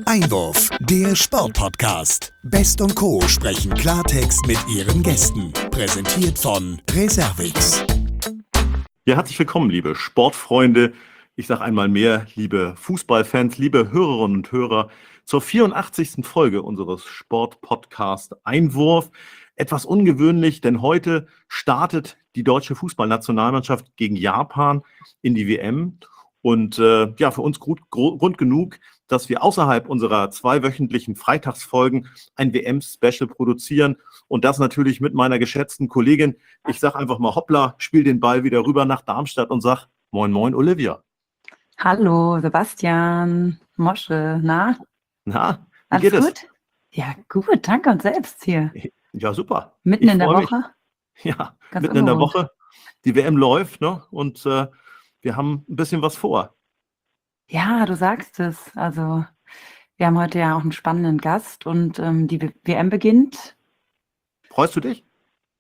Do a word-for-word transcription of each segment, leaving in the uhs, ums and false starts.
Einwurf, der Sportpodcast. Best und Co. sprechen Klartext mit ihren Gästen. Präsentiert von Reservix. Ja, herzlich willkommen, liebe Sportfreunde. Ich sage einmal mehr, liebe Fußballfans, liebe Hörerinnen und Hörer, zur vierundachtzigsten Folge unseres Sportpodcast Einwurf. Etwas ungewöhnlich, denn heute startet die deutsche Fußballnationalmannschaft gegen Japan in die W M. Und äh, ja, für uns gut, Grund genug, dass wir außerhalb unserer zweiwöchentlichen Freitagsfolgen ein W M-Special produzieren. Und das natürlich mit meiner geschätzten Kollegin. Ich sage einfach mal hoppla, spiel den Ball wieder rüber nach Darmstadt und sag moin moin Olivia. Hallo Sebastian, Mosche, na? Na, wie Alles geht es? gut? Ja, gut, danke und selbst hier. Ja, super. Mitten Ich in der freu mich. Woche? Ja, Ganz mitten in der ungewohnt. Woche. Die W M läuft, ne? Und äh, wir haben ein bisschen was vor. Ja, du sagst es. Also, wir haben heute ja auch einen spannenden Gast und ähm, die W M beginnt. Freust du dich?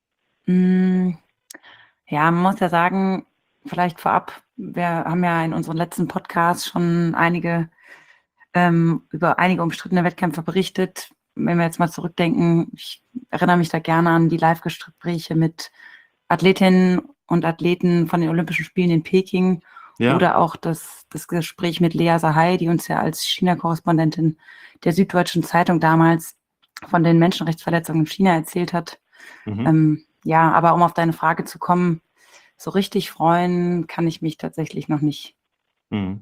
Mm, ja, man muss ja sagen, vielleicht vorab, wir haben ja in unseren letzten Podcasts schon einige ähm, über einige umstrittene Wettkämpfe berichtet. Wenn wir jetzt mal zurückdenken, ich erinnere mich da gerne an die Live-Gespräche mit Athletinnen und Athleten von den Olympischen Spielen in Peking Ja. oder auch das, das Gespräch mit Lea Sahai, die uns ja als China-Korrespondentin der Süddeutschen Zeitung damals von den Menschenrechtsverletzungen in China erzählt hat. Mhm. Ähm, ja, aber um auf deine Frage zu kommen, so richtig freuen kann ich mich tatsächlich noch nicht. Mhm.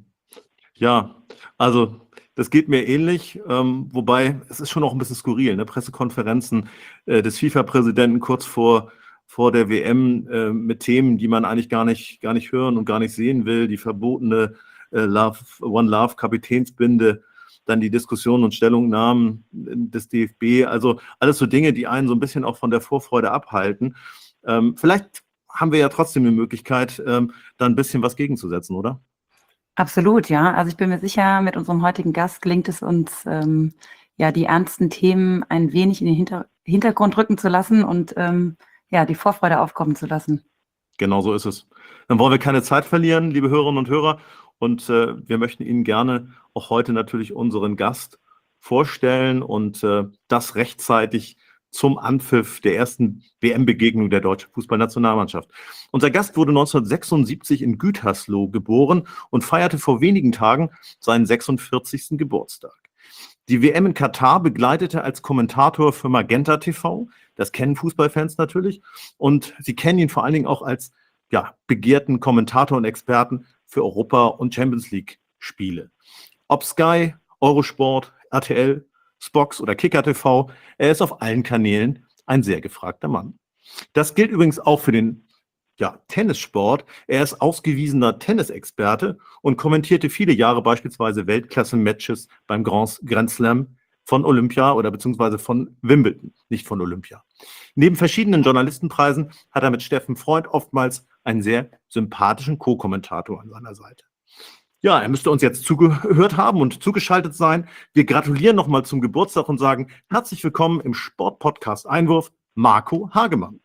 Ja, also das geht mir ähnlich, ähm, wobei es ist schon auch ein bisschen skurril, ne? Pressekonferenzen äh, des FIFA-Präsidenten kurz vor, vor der W M äh, mit Themen, die man eigentlich gar nicht, gar nicht hören und gar nicht sehen will, die verbotene äh, Love, One Love Kapitänsbinde, dann die Diskussionen und Stellungnahmen des D F B, also alles so Dinge, die einen so ein bisschen auch von der Vorfreude abhalten. Ähm, vielleicht haben wir ja trotzdem eine Möglichkeit, ähm, da ein bisschen was gegenzusetzen, oder? Absolut, ja. Also ich bin mir sicher, mit unserem heutigen Gast gelingt es uns, ähm, ja, die ernsten Themen ein wenig in den Hinter Hintergrund rücken zu lassen und ähm, ja, die Vorfreude aufkommen zu lassen. Genau so ist es. Dann wollen wir keine Zeit verlieren, liebe Hörerinnen und Hörer. Und äh, wir möchten Ihnen gerne auch heute natürlich unseren Gast vorstellen und äh, das rechtzeitig zum Anpfiff der ersten W M-Begegnung der deutschen Fußballnationalmannschaft. Unser Gast wurde neunzehnhundertsechsundsiebzig in Gütersloh geboren und feierte vor wenigen Tagen seinen sechsundvierzigsten Geburtstag. Die W M in Katar begleitete als Kommentator für Magenta T V. Das kennen Fußballfans natürlich. Und sie kennen ihn vor allen Dingen auch als ja, begehrten Kommentator und Experten für Europa- und Champions League-Spiele. Ob Sky, Eurosport, R T L, Spox oder Kicker T V, er ist auf allen Kanälen ein sehr gefragter Mann. Das gilt übrigens auch für den ja, Tennissport. Er ist ausgewiesener Tennisexperte und kommentierte viele Jahre beispielsweise Weltklasse-Matches beim Grand, Grand Slam von Olympia oder beziehungsweise von Wimbledon, nicht von Olympia. Neben verschiedenen Journalistenpreisen hat er mit Steffen Freund oftmals einen sehr sympathischen Co-Kommentator an seiner Seite. Ja, er müsste uns jetzt zugehört haben und zugeschaltet sein. Wir gratulieren nochmal zum Geburtstag und sagen herzlich willkommen im Sportpodcast Einwurf, Marco Hagemann.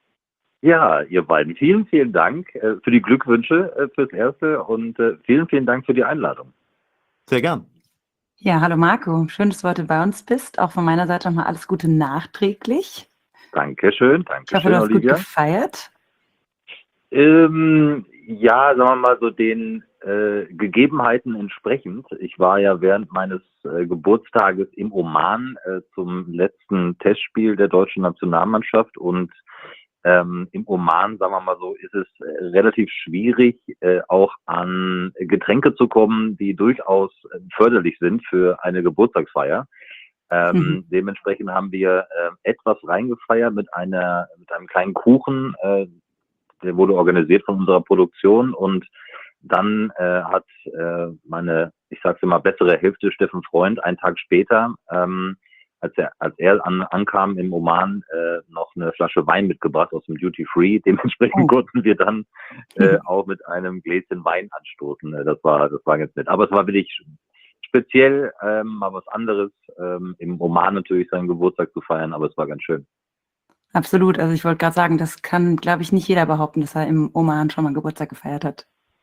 Ja, ihr beiden, vielen, vielen Dank äh, für die Glückwünsche äh, fürs Erste und äh, vielen, vielen Dank für die Einladung. Sehr gern. Ja, hallo Marco, schön, dass du heute bei uns bist. Auch von meiner Seite nochmal alles Gute nachträglich. Dankeschön, Ich hoffe, Dankeschön, du hast gut Olivia. gefeiert. Ähm, ja, sagen wir mal so den äh, Gegebenheiten entsprechend. Ich war ja während meines äh, Geburtstages im Oman äh, zum letzten Testspiel der deutschen Nationalmannschaft und Ähm, im Oman, sagen wir mal so, ist es äh, relativ schwierig, äh, auch an Getränke zu kommen, die durchaus äh, förderlich sind für eine Geburtstagsfeier. Ähm, Mhm. Dementsprechend haben wir äh, etwas reingefeiert mit einer, mit einem kleinen Kuchen, äh, der wurde organisiert von unserer Produktion und dann äh, hat äh, meine, ich sag's immer, bessere Hälfte, Steffen Freund, einen Tag später, ähm, als er, als er an, ankam im Oman, äh, noch eine Flasche Wein mitgebracht aus dem Duty Free. Dementsprechend Oh. konnten wir dann äh, auch mit einem Gläschen Wein anstoßen. Äh, Das war, das war ganz nett. Aber es war wirklich speziell, ähm, mal was anderes, ähm, im Oman natürlich seinen Geburtstag zu feiern, aber es war ganz schön. Absolut, also ich wollte gerade sagen, das kann, glaube ich, nicht jeder behaupten, dass er im Oman schon mal Geburtstag gefeiert hat.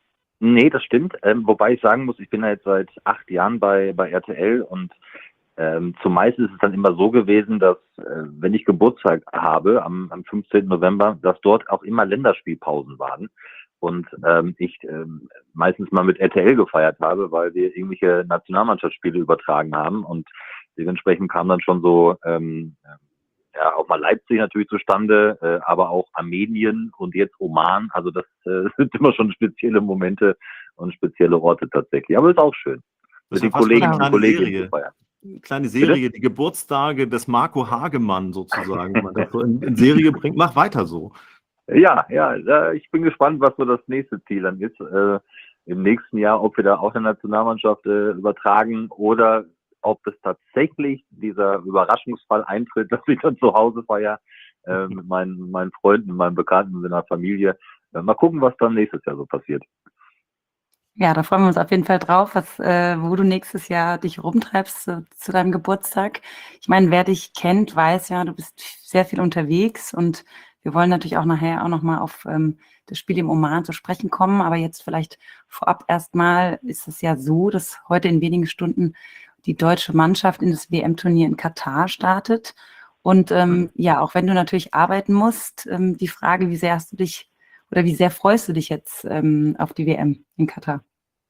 Nee, das stimmt. Ähm, wobei ich sagen muss, ich bin ja jetzt seit acht Jahren bei, bei R T L und ähm, zumeist ist es dann immer so gewesen, dass äh, wenn ich Geburtstag habe am, am fünfzehnten November, dass dort auch immer Länderspielpausen waren und ähm, ich ähm, meistens mal mit R T L gefeiert habe, weil wir irgendwelche Nationalmannschaftsspiele übertragen haben und dementsprechend kam dann schon so ähm, ja auch mal Leipzig natürlich zustande, äh, aber auch Armenien und jetzt Oman. Also das äh, sind immer schon spezielle Momente und spezielle Orte tatsächlich. Aber ist auch schön, Das ist mit ja den fast schon eine Kollegen und kleine Kolleginnen zu Serie. feiern. Eine kleine Bitte? Serie, die Geburtstage des Marco Hagemann sozusagen, wenn man das so in, in Serie bringt. Mach weiter so. Ja, ja, äh, ich bin gespannt, was so das nächste Ziel dann ist. Äh, im nächsten Jahr, ob wir da auch eine Nationalmannschaft äh, übertragen oder ob es tatsächlich dieser Überraschungsfall eintritt, dass ich dann zu Hause feiere äh, mit meinen, meinen Freunden, mit meinen Bekannten, mit meiner Familie. Äh, mal gucken, was dann nächstes Jahr so passiert. Ja, da freuen wir uns auf jeden Fall drauf, was, äh, wo du nächstes Jahr dich rumtreibst zu, zu deinem Geburtstag. Ich meine, wer dich kennt, weiß ja, du bist sehr viel unterwegs und wir wollen natürlich auch nachher auch nochmal auf ähm, das Spiel im Oman zu sprechen kommen. Aber jetzt vielleicht vorab erstmal ist es ja so, dass heute in wenigen Stunden die deutsche Mannschaft in das W M-Turnier in Katar startet. Und ähm, ja, auch wenn du natürlich arbeiten musst, ähm, die Frage, wie sehr hast du dich oder wie sehr freust du dich jetzt ähm, auf die W M in Katar?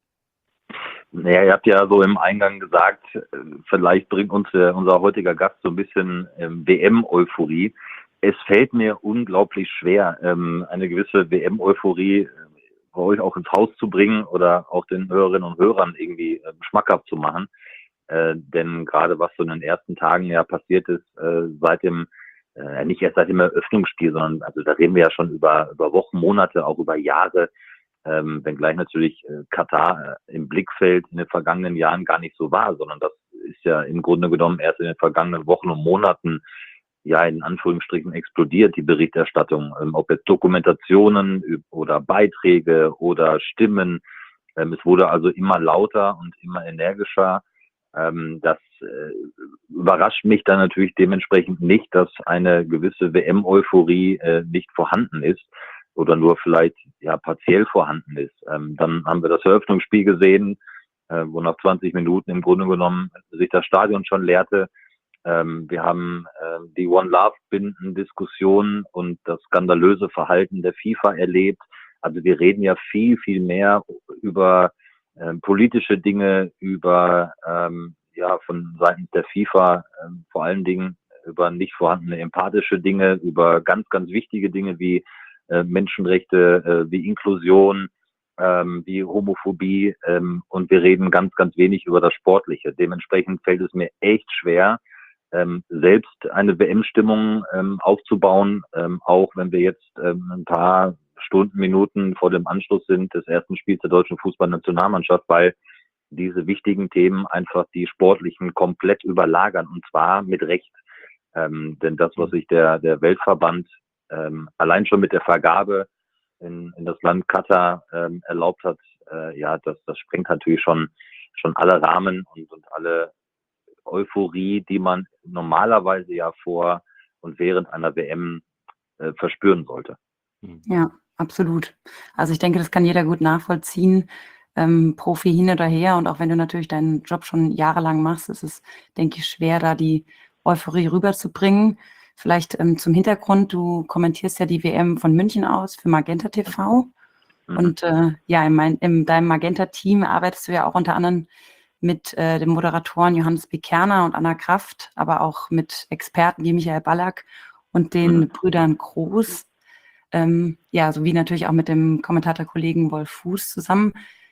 Naja, ihr habt ja so im Eingang gesagt, äh, vielleicht bringt uns äh, unser heutiger Gast so ein bisschen ähm, W M-Euphorie. Es fällt mir unglaublich schwer, ähm, eine gewisse W M-Euphorie äh, bei euch auch ins Haus zu bringen oder auch den Hörerinnen und Hörern irgendwie äh, schmackhaft zu machen. Äh, denn gerade was so in den ersten Tagen ja passiert ist, äh, seit dem, äh, nicht erst seit dem Eröffnungsspiel, sondern also da reden wir ja schon über, über Wochen, Monate, auch über Jahre, ähm, wenngleich natürlich äh, Katar äh, im Blickfeld in den vergangenen Jahren gar nicht so war, sondern das ist ja im Grunde genommen erst in den vergangenen Wochen und Monaten ja in Anführungsstrichen explodiert, die Berichterstattung, ähm, ob jetzt Dokumentationen oder Beiträge oder Stimmen. Ähm, es wurde also immer lauter und immer energischer. Ähm, das äh, überrascht mich dann natürlich dementsprechend nicht, dass eine gewisse W M-Euphorie äh, nicht vorhanden ist oder nur vielleicht ja partiell vorhanden ist. Ähm, dann haben wir das Eröffnungsspiel gesehen, äh, wo nach zwanzig Minuten im Grunde genommen sich das Stadion schon leerte. Ähm, wir haben äh, die One Love Binden Diskussion und das skandalöse Verhalten der FIFA erlebt. Also wir reden ja viel, viel mehr über ähm, politische Dinge, über ähm, ja von Seiten der FIFA ähm, vor allen Dingen über nicht vorhandene empathische Dinge, über ganz, ganz wichtige Dinge wie äh, Menschenrechte, äh, wie Inklusion, ähm, wie Homophobie ähm, und wir reden ganz, ganz wenig über das Sportliche. Dementsprechend fällt es mir echt schwer, ähm, selbst eine W M-Stimmung ähm, aufzubauen, ähm, auch wenn wir jetzt ähm, ein paar Stunden, Minuten vor dem Anschluss sind des ersten Spiels der deutschen Fußballnationalmannschaft, weil diese wichtigen Themen einfach die sportlichen komplett überlagern und zwar mit Recht. Ähm, denn das, was sich der, der Weltverband ähm, allein schon mit der Vergabe in, in das Land Katar ähm, erlaubt hat, äh, ja, das, das sprengt natürlich schon, schon alle Rahmen und, und alle Euphorie, die man normalerweise ja vor und während einer W M äh, verspüren sollte. Ja, absolut. Also ich denke, das kann jeder gut nachvollziehen, ähm, Profi hin oder her. Und auch wenn du natürlich deinen Job schon jahrelang machst, ist es, denke ich, schwer, da die Euphorie rüberzubringen. Vielleicht ähm, zum Hintergrund, du kommentierst ja die W M von München aus für Magenta T V. Mhm. Und äh, ja, in, mein, in deinem Magenta-Team arbeitest du ja auch unter anderem mit äh, den Moderatoren Johannes B. Kerner und Anna Kraft, aber auch mit Experten wie Michael Ballack und den Mhm. Brüdern Groß. Ähm, ja, sowie natürlich auch mit dem Kommentatorkollegen Wolf Fuß zusammen.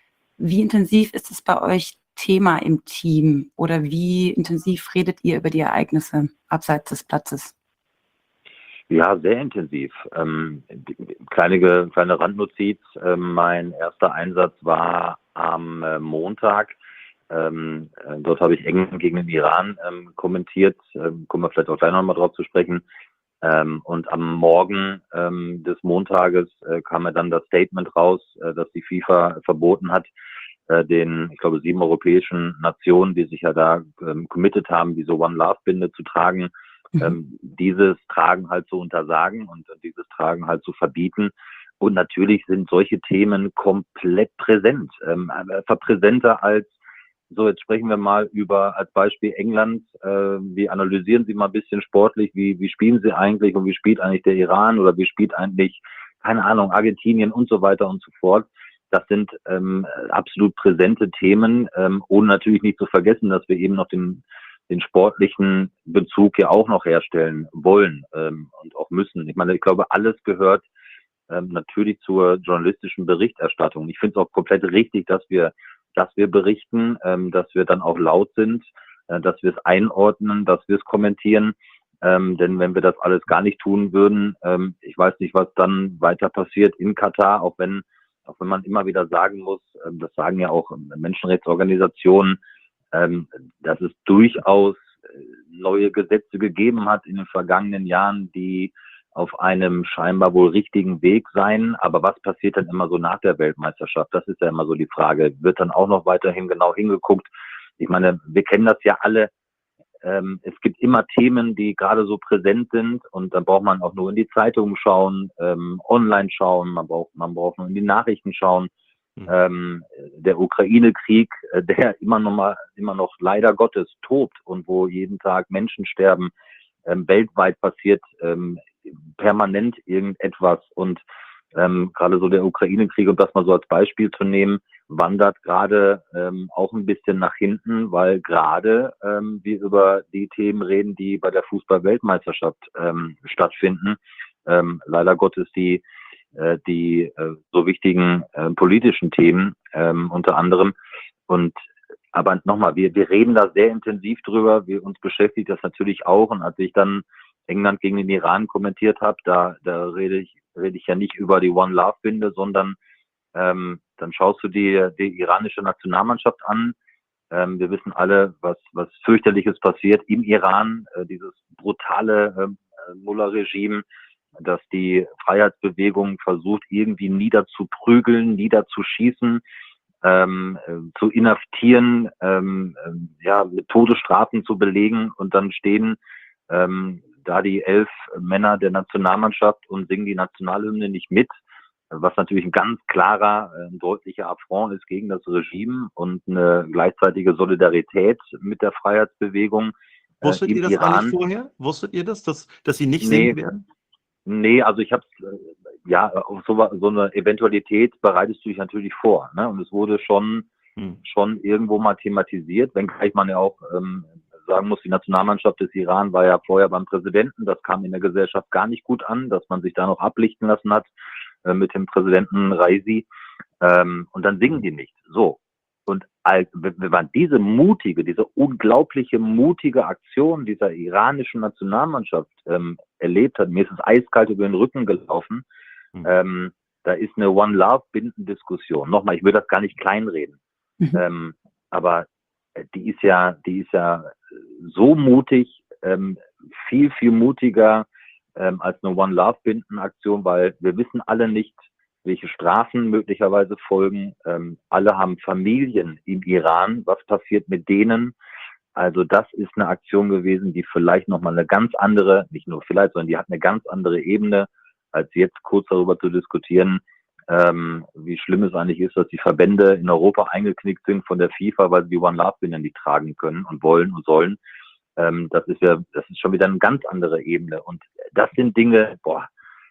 Wie intensiv ist es bei euch Thema im Team oder wie intensiv redet ihr über die Ereignisse abseits des Platzes? Ja, sehr intensiv. Ähm, kleine, kleine Randnotiz. Ähm, mein erster Einsatz war am äh, Montag. Ähm, äh, dort habe ich eng gegen den Iran ähm, kommentiert. Ähm, kommen wir vielleicht auch gleich nochmal drauf zu sprechen. Ähm, und am Morgen ähm, des Montages äh, kam ja dann das Statement raus, äh, dass die FIFA verboten hat, äh, den, ich glaube, sieben europäischen Nationen, die sich ja da ähm, committed haben, diese One Love Binde zu tragen, Mhm. ähm, dieses Tragen halt zu untersagen und dieses Tragen halt zu verbieten. Und natürlich sind solche Themen komplett präsent, ähm, präsenter als, so jetzt sprechen wir mal über als Beispiel England, äh, wie analysieren Sie mal ein bisschen sportlich, wie, wie spielen Sie eigentlich und wie spielt eigentlich der Iran oder wie spielt eigentlich, keine Ahnung, Argentinien und so weiter und so fort. Das sind ähm, absolut präsente Themen, ähm, ohne natürlich nicht zu vergessen, dass wir eben noch den, den sportlichen Bezug ja auch noch herstellen wollen ähm, und auch müssen. Ich meine, ich glaube, alles gehört ähm, natürlich zur journalistischen Berichterstattung. Ich finde es auch komplett richtig, dass wir, dass wir berichten, ähm, dass wir dann auch laut sind, äh, dass wir es einordnen, dass wir es kommentieren. Ähm, denn wenn wir das alles gar nicht tun würden, ähm, ich weiß nicht, was dann weiter passiert in Katar, auch wenn auch wenn man immer wieder sagen muss, ähm, das sagen ja auch Menschenrechtsorganisationen, ähm, dass es durchaus neue Gesetze gegeben hat in den vergangenen Jahren, die auf einem scheinbar wohl richtigen Weg seien. Aber was passiert dann immer so nach der Weltmeisterschaft? Das ist ja immer so die Frage. Wird dann auch noch weiterhin genau hingeguckt? Ich meine, wir kennen das ja alle. Ähm, es gibt immer Themen, die gerade so präsent sind, und dann braucht man auch nur in die Zeitungen schauen, ähm, online schauen, man braucht, man braucht nur in die Nachrichten schauen. Mhm. Ähm, der Ukraine-Krieg, äh, der immer noch mal, immer noch leider Gottes tobt und wo jeden Tag Menschen sterben, ähm, weltweit passiert ähm, permanent irgendetwas, und ähm, gerade so der Ukraine-Krieg, um das mal so als Beispiel zu nehmen, wandert gerade ähm, auch ein bisschen nach hinten, weil gerade ähm, wir über die Themen reden, die bei der Fußball-Weltmeisterschaft ähm, stattfinden. Ähm, leider Gottes die äh, die äh, so wichtigen äh, politischen Themen ähm, unter anderem. Und aber nochmal, wir wir reden da sehr intensiv drüber. Wir uns beschäftigt das natürlich auch. Und als ich dann England gegen den Iran kommentiert habe, da da rede ich rede ich ja nicht über die One Love Binde, sondern ähm, dann schaust du dir die iranische Nationalmannschaft an. Ähm, wir wissen alle, was was fürchterliches passiert im Iran, äh, dieses brutale äh, Mullah-Regime, das die Freiheitsbewegung versucht, irgendwie niederzuprügeln, niederzuschießen, ähm, äh, zu inhaftieren, ähm, äh, ja, mit Todesstrafen zu belegen, und dann stehen ähm, da die elf Männer der Nationalmannschaft und singen die Nationalhymne nicht mit, was natürlich ein ganz klarer, ein deutlicher Affront ist gegen das Regime und eine gleichzeitige Solidarität mit der Freiheitsbewegung. Wusstet äh, im ihr das Iran. eigentlich vorher? Wusstet ihr das, dass, dass sie nicht Nee. singen werden? Nee, also ich habe ja, auf so, so eine Eventualität bereitest du dich natürlich vor, ne? Und es wurde schon hm. schon irgendwo mal thematisiert, wenngleich man ja auch ähm, sagen muss, die Nationalmannschaft des Iran war ja vorher beim Präsidenten. Das kam in der Gesellschaft gar nicht gut an, dass man sich da noch ablichten lassen hat äh, mit dem Präsidenten Raisi. Ähm, und dann singen die nicht. So. Und als, wenn man diese mutige, diese unglaubliche mutige Aktion dieser iranischen Nationalmannschaft ähm, erlebt hat, mir ist es eiskalt über den Rücken gelaufen, mhm. ähm, da ist eine One-Love-Binden-Diskussion. Nochmal, ich will das gar nicht kleinreden, mhm. ähm, aber die ist ja, die ist ja so mutig, ähm, viel, viel mutiger ähm, als eine One-Love-Binden-Aktion, weil wir wissen alle nicht, welche Strafen möglicherweise folgen. Ähm, alle haben Familien im Iran. Was passiert mit denen? Also das ist eine Aktion gewesen, die vielleicht nochmal eine ganz andere, nicht nur vielleicht, sondern die hat eine ganz andere Ebene, als jetzt kurz darüber zu diskutieren, ähm, wie schlimm es eigentlich ist, dass die Verbände in Europa eingeknickt sind von der FIFA, weil sie die One-Love-Binde nicht tragen können und wollen und sollen. Ähm, das ist ja, das ist schon wieder eine ganz andere Ebene. Und das sind Dinge, boah,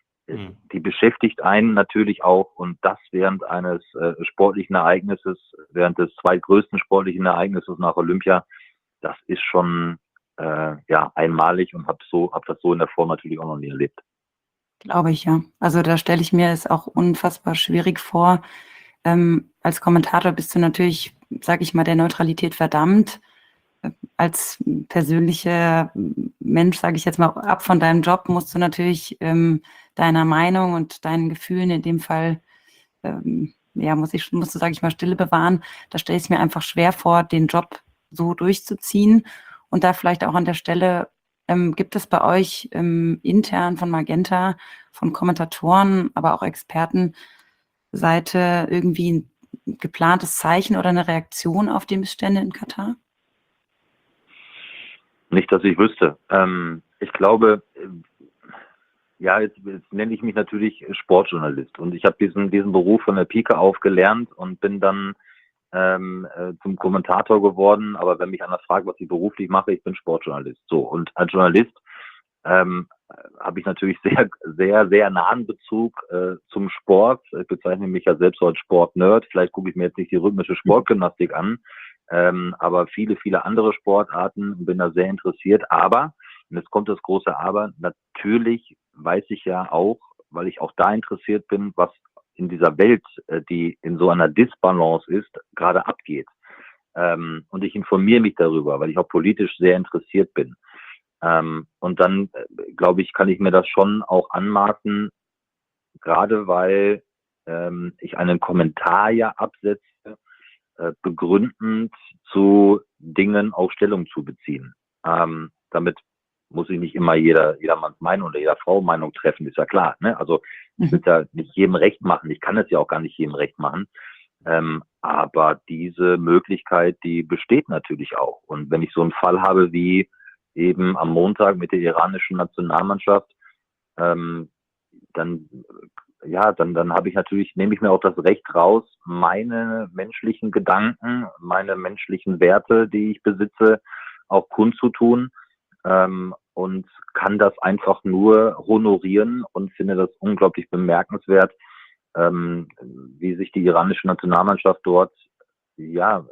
die beschäftigt einen natürlich auch, und das während eines äh, sportlichen Ereignisses, während des zweitgrößten sportlichen Ereignisses nach Olympia. Das ist schon äh, ja einmalig, und habe so, hab das so in der Form natürlich auch noch nie erlebt. Glaube ich, ja. Also da stelle ich mir es auch unfassbar schwierig vor. Ähm, als Kommentator bist du natürlich, sage ich mal, der Neutralität verdammt. Als persönlicher Mensch, sage ich jetzt mal, ab von deinem Job musst du natürlich ähm, deiner Meinung und deinen Gefühlen in dem Fall, ähm, ja, muss ich, musst du, sage ich mal, Stille bewahren. Da stelle ich es mir einfach schwer vor, den Job so durchzuziehen. Und da vielleicht auch an der Stelle, ähm, gibt es bei euch ähm, intern von Magenta, von Kommentatoren, aber auch Expertenseite irgendwie ein geplantes Zeichen oder eine Reaktion auf die Missstände in Katar? Nicht, dass ich wüsste. Ähm, ich glaube, Ja, jetzt, jetzt nenne ich mich natürlich Sportjournalist und ich habe diesen, diesen Beruf von der Pike auf gelernt und bin dann ähm, äh, zum Kommentator geworden. Aber wenn mich einer fragt, was ich beruflich mache, ich bin Sportjournalist. So, und als Journalist ähm, habe ich natürlich sehr, sehr, sehr nahen Bezug äh, zum Sport. Ich bezeichne mich ja selbst so als Sportnerd. Vielleicht gucke ich mir jetzt nicht die rhythmische Sportgymnastik an, ähm, aber viele, viele andere Sportarten und bin da sehr interessiert. Aber, und jetzt kommt das große Aber, natürlich weiß ich ja auch, weil ich auch da interessiert bin, was in dieser Welt, äh, die in so einer Disbalance ist, gerade abgeht. Ähm, und ich informiere mich darüber, weil ich auch politisch sehr interessiert bin. Ähm, und dann, äh, glaube ich, kann ich mir das schon auch anmaßen, gerade weil ähm, ich einen Kommentar ja absetze, äh, begründend zu Dingen auch Stellung zu beziehen. Ähm, damit muss ich nicht immer jeder, jedermanns Meinung oder jeder Frau Meinung treffen, ist ja klar. Ne? Also ich will ja nicht jedem recht machen. Ich kann es ja auch gar nicht jedem recht machen. Ähm, aber diese Möglichkeit, die besteht natürlich auch. Und wenn ich so einen Fall habe wie eben am Montag mit der iranischen Nationalmannschaft, ähm, dann ja, dann dann habe ich natürlich, nehme ich mir auch das Recht raus, meine menschlichen Gedanken, meine menschlichen Werte, die ich besitze, auch kundzutun, ähm, und kann das einfach nur honorieren und finde das unglaublich bemerkenswert, ähm, wie sich die iranische Nationalmannschaft dort, ja,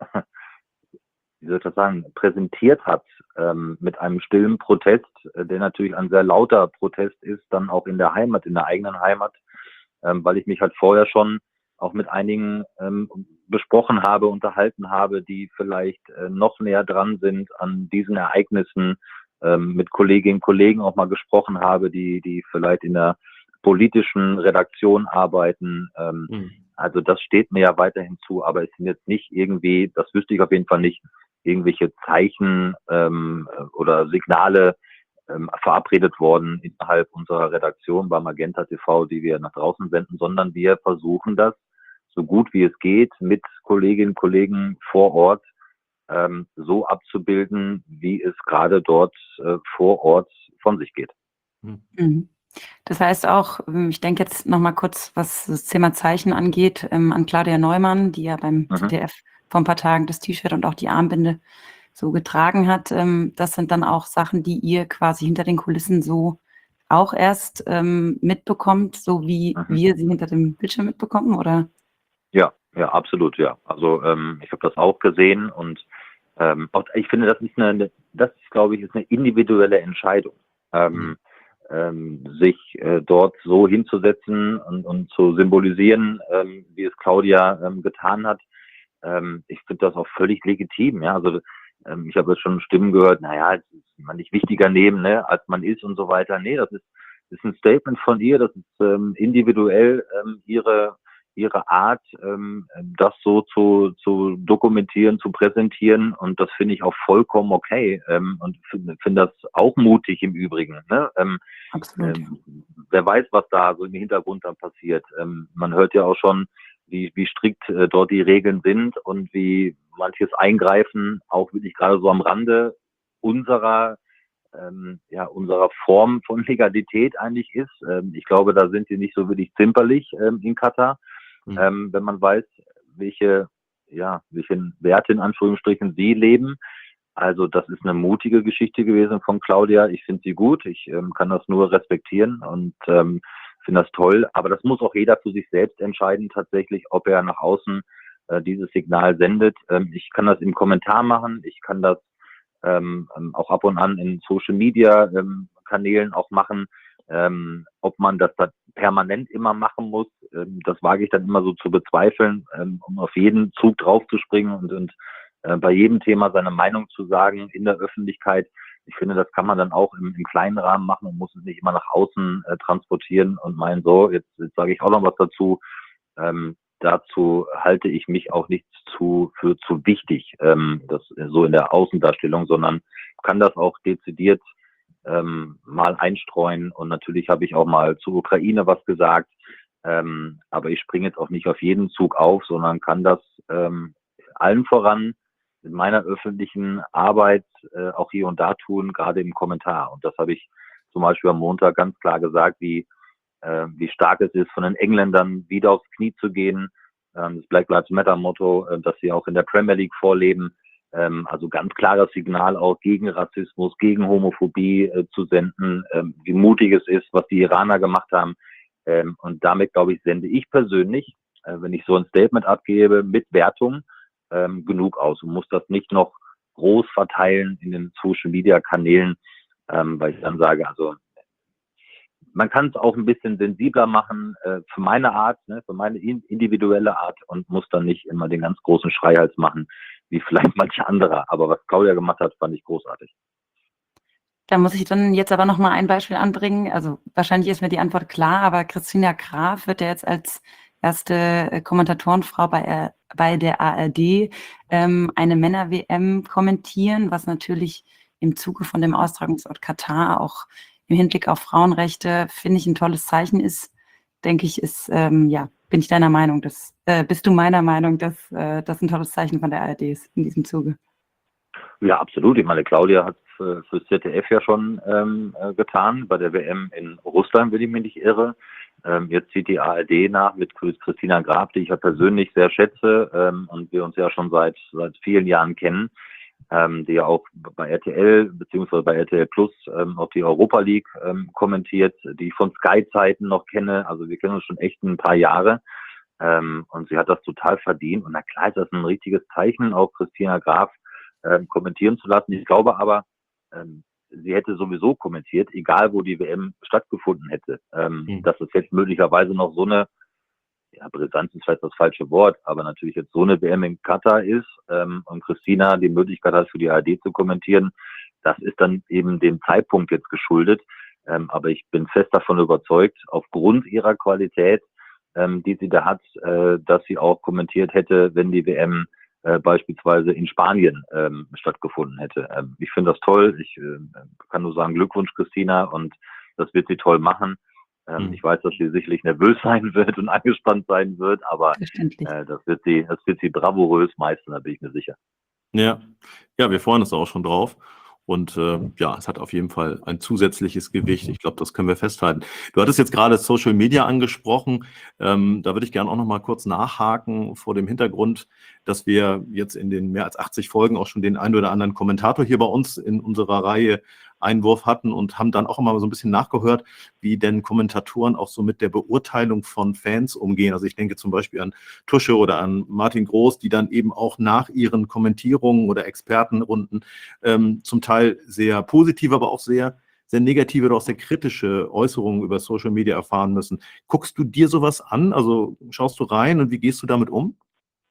wie soll ich das sagen, präsentiert hat, ähm, mit einem stillen Protest, äh, der natürlich ein sehr lauter Protest ist, dann auch in der Heimat, in der eigenen Heimat, ähm, weil ich mich halt vorher schon auch mit einigen ähm, besprochen habe, unterhalten habe, die vielleicht äh, noch näher dran sind an diesen Ereignissen, ähm, mit Kolleginnen und Kollegen auch mal gesprochen habe, die, die vielleicht in der politischen Redaktion arbeiten. Ähm, mhm. Also das steht mir ja weiterhin zu, aber es sind jetzt nicht irgendwie, das wüsste ich auf jeden Fall nicht, irgendwelche Zeichen ähm, oder Signale ähm, verabredet worden innerhalb unserer Redaktion bei Magenta T V, die wir nach draußen senden, sondern wir versuchen das so gut wie es geht mit Kolleginnen und Kollegen vor Ort ähm, so abzubilden, wie es gerade dort äh, vor Ort von sich geht. Mhm. Das heißt auch, ich denke jetzt noch mal kurz, was das Thema Zeichen angeht, ähm, an Claudia Neumann, die ja beim mhm. Z D F vor ein paar Tagen das T-Shirt und auch die Armbinde so getragen hat. Ähm, das sind dann auch Sachen, die ihr quasi hinter den Kulissen so auch erst ähm, mitbekommt, so wie mhm. wir sie hinter dem Bildschirm mitbekommen, oder? Ja, ja, absolut, ja. Also ähm, ich habe das auch gesehen und ähm, auch, ich finde, das ist eine, das ist, glaube ich, ist eine individuelle Entscheidung. Ähm, mhm. Ähm, sich äh, dort so hinzusetzen und, und zu symbolisieren, ähm, wie es Claudia ähm, getan hat. Ähm, ich finde das auch völlig legitim. Ja, also ähm, ich habe jetzt schon Stimmen gehört, naja, es ist man nicht wichtiger nehmen, ne, als man ist und so weiter. Nee, das ist, ist ein Statement von ihr, das ist ähm, individuell ähm, ihre ihre Art, ähm, das so zu, zu dokumentieren, zu präsentieren, und das finde ich auch vollkommen okay, ähm, und finde find das auch mutig im Übrigen. Ne? Ähm, Absolut. Ähm, wer weiß, was da so im Hintergrund dann passiert. Ähm, man hört ja auch schon, wie, wie strikt äh, dort die Regeln sind und wie manches Eingreifen auch wirklich gerade so am Rande unserer ähm, ja, unserer Form von Legalität eigentlich ist. Ähm, ich glaube, da sind die nicht so wirklich zimperlich ähm, in Katar, mhm. ähm, wenn man weiß, welche, ja, welche Werte in Anführungsstrichen sie leben. Also das ist eine mutige Geschichte gewesen von Claudia. Ich finde sie gut. Ich ähm, kann das nur respektieren und ähm, finde das toll. Aber das muss auch jeder für sich selbst entscheiden, tatsächlich, ob er nach außen äh, dieses Signal sendet. Ähm, ich kann das im Kommentar machen. Ich kann das ähm, auch ab und an in Social Media ähm, Kanälen auch machen. Ähm, ob man das da permanent immer machen muss, ähm, das wage ich dann immer so zu bezweifeln, ähm, um auf jeden Zug draufzuspringen und, und äh, bei jedem Thema seine Meinung zu sagen in der Öffentlichkeit. Ich finde, das kann man dann auch im, im kleinen Rahmen machen und muss es nicht immer nach außen äh, transportieren und meinen, so, jetzt, jetzt sage ich auch noch was dazu. Ähm, dazu halte ich mich auch nicht zu für zu wichtig, ähm, das so in der Außendarstellung, sondern kann das auch dezidiert ähm, mal einstreuen. Und natürlich habe ich auch mal zur Ukraine was gesagt, ähm, aber ich springe jetzt auch nicht auf jeden Zug auf, sondern kann das ähm, allen voran in meiner öffentlichen Arbeit äh, auch hier und da tun, gerade im Kommentar. Und das habe ich zum Beispiel am Montag ganz klar gesagt, wie, äh, wie stark es ist, von den Engländern wieder aufs Knie zu gehen. Ähm, das Black Lives Matter Motto, äh, das sie auch in der Premier League vorleben. Ähm, also ganz klares Signal auch gegen Rassismus, gegen Homophobie äh, zu senden, ähm, wie mutig es ist, was die Iraner gemacht haben. Ähm, und damit, glaube ich, sende ich persönlich, äh, wenn ich so ein Statement abgebe mit Wertung, ähm, genug aus und muss das nicht noch groß verteilen in den Social-Media-Kanälen, ähm, weil ich dann sage, also man kann es auch ein bisschen sensibler machen äh, für meine Art, ne, für meine in- individuelle Art und muss dann nicht immer den ganz großen Schreihals machen, wie vielleicht manche andere. Aber was Claudia gemacht hat, fand ich großartig. Da muss ich dann jetzt aber noch mal ein Beispiel anbringen. Also wahrscheinlich ist mir die Antwort klar, aber Christina Graf wird ja jetzt als erste äh, Kommentatorenfrau bei, äh, bei der A R D ähm, eine Männer-W M kommentieren, was natürlich im Zuge von dem Austragungsort Katar auch im Hinblick auf Frauenrechte, finde ich, ein tolles Zeichen ist. Denke ich, ist, ähm, ja, bin ich deiner Meinung, dass, äh, bist du meiner Meinung, dass äh, das ein tolles Zeichen von der A R D ist in diesem Zuge? Ja, absolut. Ich meine, Claudia hat für, für Z D F ja schon ähm, äh, getan, bei der W M in Russland, wenn ich mich nicht irre. Ähm, jetzt zieht die A R D nach mit Christina Graf, die ich ja persönlich sehr schätze ähm, und wir uns ja schon seit seit vielen Jahren kennen, ähm, die ja auch bei R T L beziehungsweise bei R T L Plus ähm, auch die Europa League ähm, kommentiert, die ich von Sky-Zeiten noch kenne. Also wir kennen uns schon echt ein paar Jahre. Ähm, und sie hat das total verdient. Und na klar ist das ein richtiges Zeichen, auch Christina Graf ähm, kommentieren zu lassen. Ich glaube aber, ähm, sie hätte sowieso kommentiert, egal wo die W M stattgefunden hätte. Ähm, mhm. Dass es jetzt möglicherweise noch so eine, ja, Brisanz ist vielleicht das falsche Wort, aber natürlich jetzt so eine W M in Katar ist ähm, und Christina die Möglichkeit hat, für die A R D zu kommentieren, das ist dann eben dem Zeitpunkt jetzt geschuldet. Ähm, aber ich bin fest davon überzeugt, aufgrund ihrer Qualität, ähm, die sie da hat, äh, dass sie auch kommentiert hätte, wenn die W M äh, beispielsweise in Spanien ähm, stattgefunden hätte. Ähm, ich finde das toll. Ich äh, kann nur sagen, Glückwunsch, Christina, und das wird sie toll machen. Ähm, mhm. Ich weiß, dass sie sicherlich nervös sein wird und angespannt sein wird, aber äh, das wird sie, das wird sie bravourös meistern, da bin ich mir sicher. Ja, ja, wir freuen uns auch schon drauf. Und äh, ja, es hat auf jeden Fall ein zusätzliches Gewicht. Ich glaube, das können wir festhalten. Du hattest jetzt gerade Social Media angesprochen. Ähm, da würde ich gerne auch noch mal kurz nachhaken vor dem Hintergrund, dass wir jetzt in den mehr als achtzig Folgen auch schon den einen oder anderen Kommentator hier bei uns in unserer Reihe Einwurf hatten und haben dann auch immer so ein bisschen nachgehört, wie denn Kommentatoren auch so mit der Beurteilung von Fans umgehen. Also ich denke zum Beispiel an Tusche oder an Martin Groß, die dann eben auch nach ihren Kommentierungen oder Expertenrunden ähm, zum Teil sehr positive, aber auch sehr, sehr negative oder auch sehr kritische Äußerungen über Social Media erfahren müssen. Guckst du dir sowas an? Also schaust du rein und wie gehst du damit um?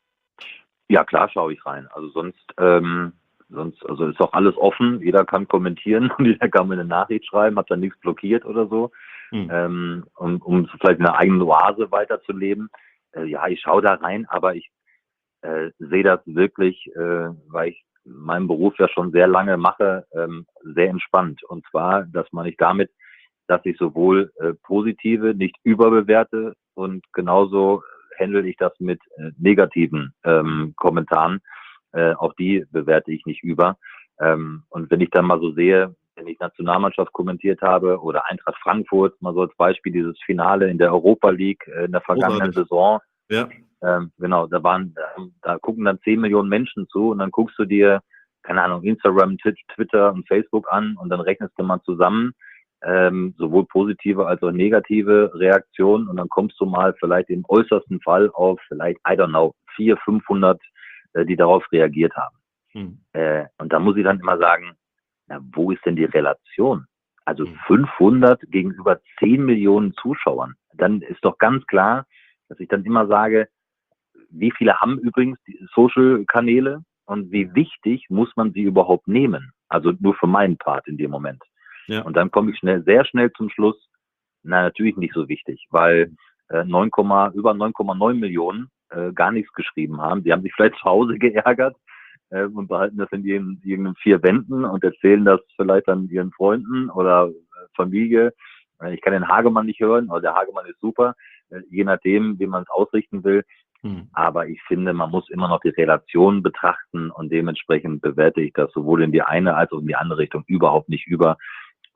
Ja, klar schaue ich rein. Also sonst, ähm, sonst, also ist doch alles offen. Jeder kann kommentieren und jeder kann mir eine Nachricht schreiben, hat dann nichts blockiert oder so, hm. ähm, um, um vielleicht eine eigene Oase weiterzuleben. Äh, ja, ich schaue da rein, aber ich äh, sehe das wirklich, äh, weil ich meinen Beruf ja schon sehr lange mache, ähm, sehr entspannt. Und zwar, das meine ich damit, dass ich sowohl äh, positive nicht überbewerte und genauso handle ich das mit äh, negativen ähm, Kommentaren. Äh, auch die bewerte ich nicht über. Ähm, und wenn ich dann mal so sehe, wenn ich Nationalmannschaft kommentiert habe oder Eintracht Frankfurt, mal so als Beispiel dieses Finale in der Europa League äh, in der vergangenen Großartig. Saison. Ja. Ähm, genau, da waren, da, da gucken dann zehn Millionen Menschen zu und dann guckst du dir, keine Ahnung, Instagram, Twitter und Facebook an und dann rechnest du mal zusammen, ähm, sowohl positive als auch negative Reaktionen und dann kommst du mal vielleicht im äußersten Fall auf vielleicht, I don't know, vierhundert, fünfhundert, äh, die darauf reagiert haben. Hm. Äh, und da muss ich dann immer sagen, na, wo ist denn die Relation? Also hm. fünfhundert gegenüber zehn Millionen Zuschauern. Dann ist doch ganz klar, dass ich dann immer sage, wie viele haben übrigens die Social-Kanäle und wie wichtig muss man sie überhaupt nehmen? Also nur für meinen Part in dem Moment. Ja. Und dann komme ich schnell, sehr schnell zum Schluss, na, natürlich nicht so wichtig, weil äh, neun, über neun Komma neun Millionen äh, gar nichts geschrieben haben. Die haben sich vielleicht zu Hause geärgert äh, und behalten das in ihren, irgendeinen vier Wänden und erzählen das vielleicht dann ihren Freunden oder äh, Familie. Äh, ich kann den Hagemann nicht hören, aber der Hagemann ist super, äh, je nachdem, wie man es ausrichten will. Hm. Aber ich finde, man muss immer noch die Relation betrachten und dementsprechend bewerte ich das sowohl in die eine als auch in die andere Richtung überhaupt nicht über.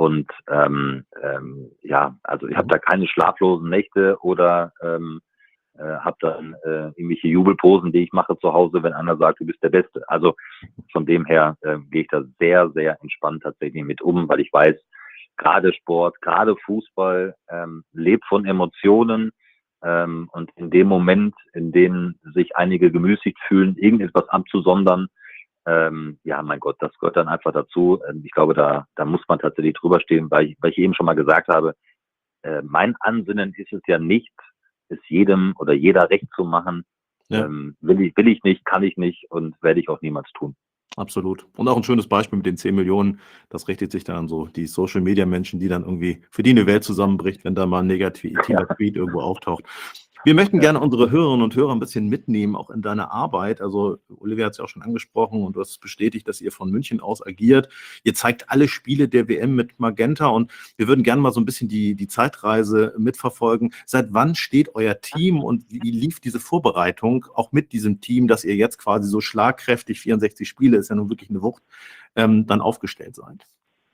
Und ähm, ähm, ja, also ich habe da keine schlaflosen Nächte oder ähm, äh, habe dann äh, irgendwelche Jubelposen, die ich mache zu Hause, wenn einer sagt, du bist der Beste. Also von dem her äh, gehe ich da sehr, sehr entspannt tatsächlich mit um, weil ich weiß, gerade Sport, gerade Fußball ähm, lebt von Emotionen. Ähm, und in dem Moment, in dem sich einige gemüßigt fühlen, irgendetwas abzusondern, ähm, ja, mein Gott, das gehört dann einfach dazu. Ähm, ich glaube, da, da muss man tatsächlich drüber stehen, weil ich, weil ich eben schon mal gesagt habe, äh, mein Ansinnen ist es ja nicht, es jedem oder jeder recht zu machen. Ja. Ähm, will ich, will ich nicht, kann ich nicht und werde ich auch niemals tun. Absolut. Und auch ein schönes Beispiel mit den zehn Millionen. Das richtet sich dann an so die Social-Media-Menschen, die dann irgendwie, für die eine Welt zusammenbricht, wenn da mal ein negativer Ja. Tweet irgendwo auftaucht. Wir möchten Ja. gerne unsere Hörerinnen und Hörer ein bisschen mitnehmen, auch in deine Arbeit. Also Olivia hat es ja auch schon angesprochen und du hast bestätigt, dass ihr von München aus agiert. Ihr zeigt alle Spiele der W M mit Magenta und wir würden gerne mal so ein bisschen die, die Zeitreise mitverfolgen. Seit wann steht euer Team und wie lief diese Vorbereitung auch mit diesem Team, dass ihr jetzt quasi so schlagkräftig, vierundsechzig Spiele, ist ja nun wirklich eine Wucht, ähm, dann aufgestellt seid?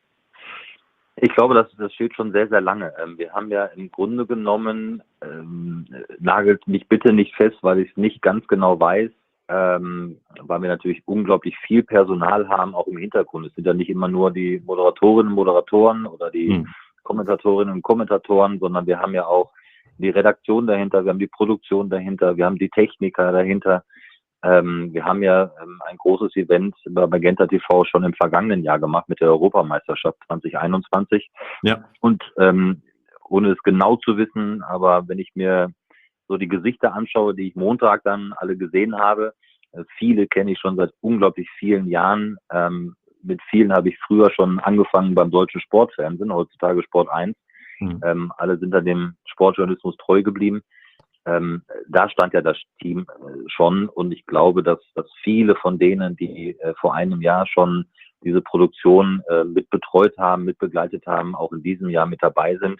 Ich glaube, das, das steht schon sehr, sehr lange. Ähm, wir haben ja im Grunde genommen, ähm, nagelt mich bitte nicht fest, weil ich es nicht ganz genau weiß, ähm, weil wir natürlich unglaublich viel Personal haben, auch im Hintergrund. Es sind ja nicht immer nur die Moderatorinnen und Moderatoren oder die Hm. Kommentatorinnen und Kommentatoren, sondern wir haben ja auch die Redaktion dahinter, wir haben die Produktion dahinter, wir haben die Techniker dahinter. Ähm, wir haben ja ähm, ein großes Event bei Magenta T V schon im vergangenen Jahr gemacht mit der Europameisterschaft zwanzig einundzwanzig. Ja. Und ähm, ohne es genau zu wissen, aber wenn ich mir so die Gesichter anschaue, die ich Montag dann alle gesehen habe, äh, viele kenne ich schon seit unglaublich vielen Jahren. Ähm, mit vielen habe ich früher schon angefangen beim deutschen Sportfernsehen, heutzutage Sport eins. Hm. Ähm, alle sind dann dem Sportjournalismus treu geblieben. Ähm, da stand ja das Team äh, schon und ich glaube, dass, dass viele von denen, die äh, vor einem Jahr schon diese Produktion äh, mitbetreut haben, mitbegleitet haben, auch in diesem Jahr mit dabei sind.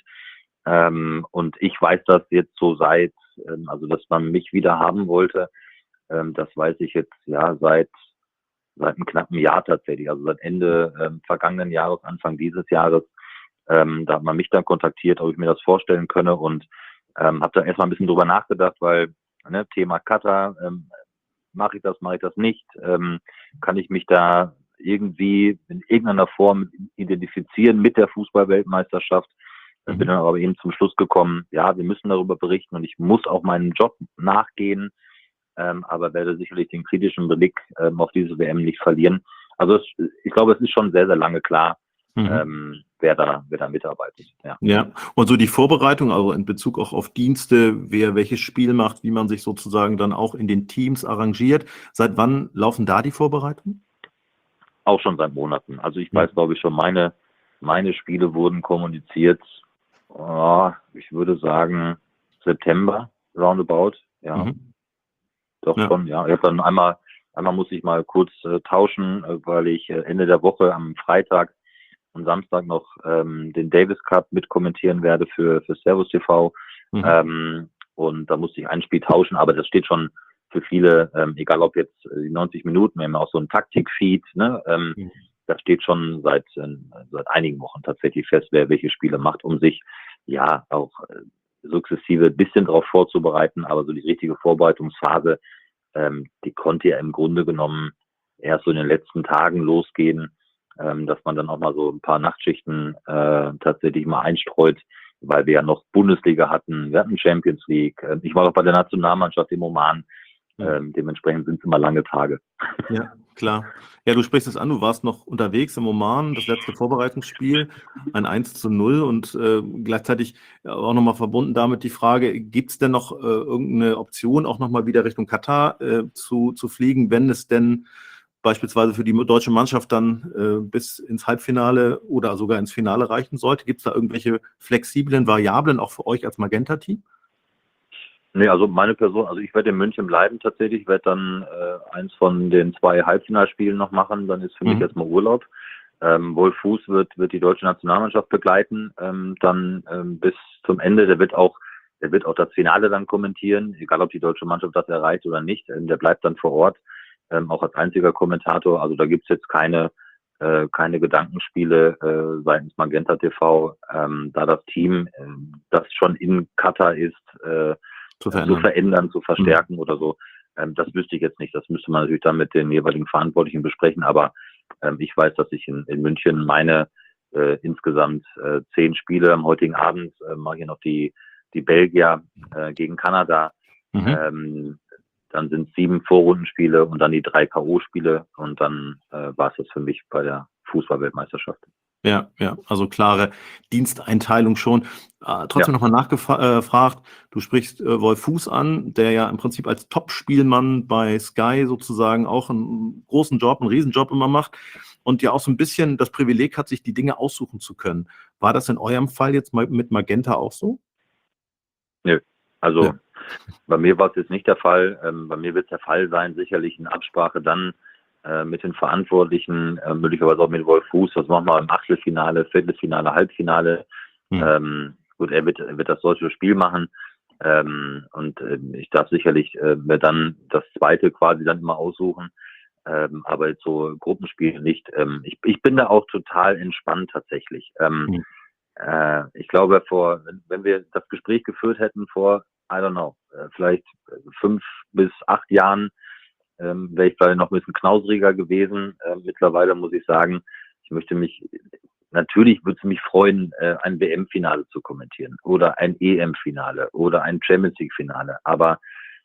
Ähm, und ich weiß das jetzt so seit, ähm, also dass man mich wieder haben wollte, ähm, das weiß ich jetzt ja seit seit einem knappen Jahr tatsächlich, also seit Ende ähm, vergangenen Jahres, Anfang dieses Jahres. Ähm, da hat man mich dann kontaktiert, ob ich mir das vorstellen könne und ähm, habe da erstmal ein bisschen drüber nachgedacht, weil ne, Thema Katar, ähm, mache ich das, mache ich das nicht, ähm, kann ich mich da irgendwie in irgendeiner Form identifizieren mit der Fußball-Weltmeisterschaft. Mhm. Bin dann aber eben zum Schluss gekommen, ja, wir müssen darüber berichten und ich muss auch meinem Job nachgehen, ähm, aber werde sicherlich den kritischen Blick ähm, auf diese W M nicht verlieren. Also es, ich glaube, es ist schon sehr, sehr lange klar, mhm. ähm, wer da, wer da mitarbeitet. Ja. Ja, und so die Vorbereitung, also in Bezug auch auf Dienste, wer welches Spiel macht, wie man sich sozusagen dann auch in den Teams arrangiert. Seit wann laufen da die Vorbereitungen? Auch schon seit Monaten. Also ich weiß, glaube ich, schon, meine, meine Spiele wurden kommuniziert, oh, ich würde sagen, September, roundabout, ja. Mhm. Doch ja. schon, ja. Ich habe dann einmal, einmal muss ich mal kurz äh, tauschen, äh, weil ich äh, Ende der Woche am Freitag und Samstag noch ähm, den Davis Cup mitkommentieren werde für, für Servus T V. Mhm. Ähm, und da musste ich ein Spiel tauschen, aber das steht schon für viele, ähm, egal ob jetzt die neunzig Minuten, wir haben auch so ein Taktik-Feed, ne? Ähm, mhm. Das steht schon seit, äh, seit einigen Wochen tatsächlich fest, wer welche Spiele macht, um sich ja auch äh, sukzessive ein bisschen darauf vorzubereiten, aber so die richtige Vorbereitungsphase, ähm, die konnte ja im Grunde genommen erst so in den letzten Tagen losgehen, ähm, dass man dann auch mal so ein paar Nachtschichten äh, tatsächlich mal einstreut, weil wir ja noch Bundesliga hatten, wir hatten Champions League, äh, ich war auch bei der Nationalmannschaft im Oman, ja. ähm, dementsprechend sind es immer lange Tage. Ja, klar. Ja, du sprichst es an, du warst noch unterwegs im Oman, das letzte Vorbereitungsspiel, ein eins zu null und äh, gleichzeitig auch nochmal verbunden damit die Frage, gibt es denn noch äh, irgendeine Option, auch nochmal wieder Richtung Katar äh, zu, zu fliegen, wenn es denn beispielsweise für die deutsche Mannschaft dann äh, bis ins Halbfinale oder sogar ins Finale reichen sollte? Gibt es da irgendwelche flexiblen Variablen auch für euch als Magenta-Team? Nee, also meine Person, also ich werde in München bleiben tatsächlich, ich werde dann äh, eins von den zwei Halbfinalspielen noch machen, dann ist für mhm. mich erstmal Urlaub. Ähm, Wolf Fuß wird, wird die deutsche Nationalmannschaft begleiten, ähm, dann ähm, bis zum Ende, der wird auch, der wird auch das Finale dann kommentieren, egal ob die deutsche Mannschaft das erreicht oder nicht, ähm, der bleibt dann vor Ort, ähm, auch als einziger Kommentator, also da gibt's jetzt keine äh, keine Gedankenspiele äh, seitens Magenta T V, ähm, da das Team, äh, das schon in Katar ist, äh, Zu zu verändern. verändern, zu verstärken oder so. Ähm, das wüsste ich jetzt nicht. Das müsste man natürlich dann mit den jeweiligen Verantwortlichen besprechen. Aber ähm, ich weiß, dass ich in, in München meine äh, insgesamt äh, zehn Spiele am heutigen Abend, äh, mache ich noch die, die Belgier äh, gegen Kanada. Mhm. Ähm, dann sind es sieben Vorrundenspiele und dann die drei K O-Spiele und dann äh, war es das für mich bei der Fußball-Weltmeisterschaft. Ja, ja, also klare Diensteinteilung schon. Äh, trotzdem Ja. nochmal nachgefragt, du sprichst äh, Wolf Fuß an, der ja im Prinzip als Top-Spielmann bei Sky sozusagen auch einen großen Job, einen Riesenjob immer macht und ja auch so ein bisschen das Privileg hat, sich die Dinge aussuchen zu können. War das in eurem Fall jetzt mal mit Magenta auch so? Nö, also Ja. bei mir war es jetzt nicht der Fall. Ähm, bei mir wird es der Fall sein, sicherlich in Absprache dann äh, mit den Verantwortlichen, äh, möglicherweise auch mit Wolf Fuß, was machen wir im Achtelfinale, Viertelfinale, Halbfinale. Mhm. Ähm, gut, er wird, er wird das deutsche Spiel machen. Ähm, und äh, ich darf sicherlich äh, mir dann das zweite quasi dann immer aussuchen. Ähm, aber jetzt so Gruppenspiele nicht. Ähm, ich, ich bin da auch total entspannt tatsächlich. Ähm, Mhm. äh, ich glaube, vor, wenn, wenn wir das Gespräch geführt hätten vor, I don't know, äh, vielleicht fünf bis acht Jahren, ähm, wäre ich vielleicht noch ein bisschen knausriger gewesen. Äh, mittlerweile muss ich sagen, ich möchte mich, natürlich würde es mich freuen, äh, ein W M-Finale zu kommentieren oder ein E M-Finale oder ein Champions League-Finale. Aber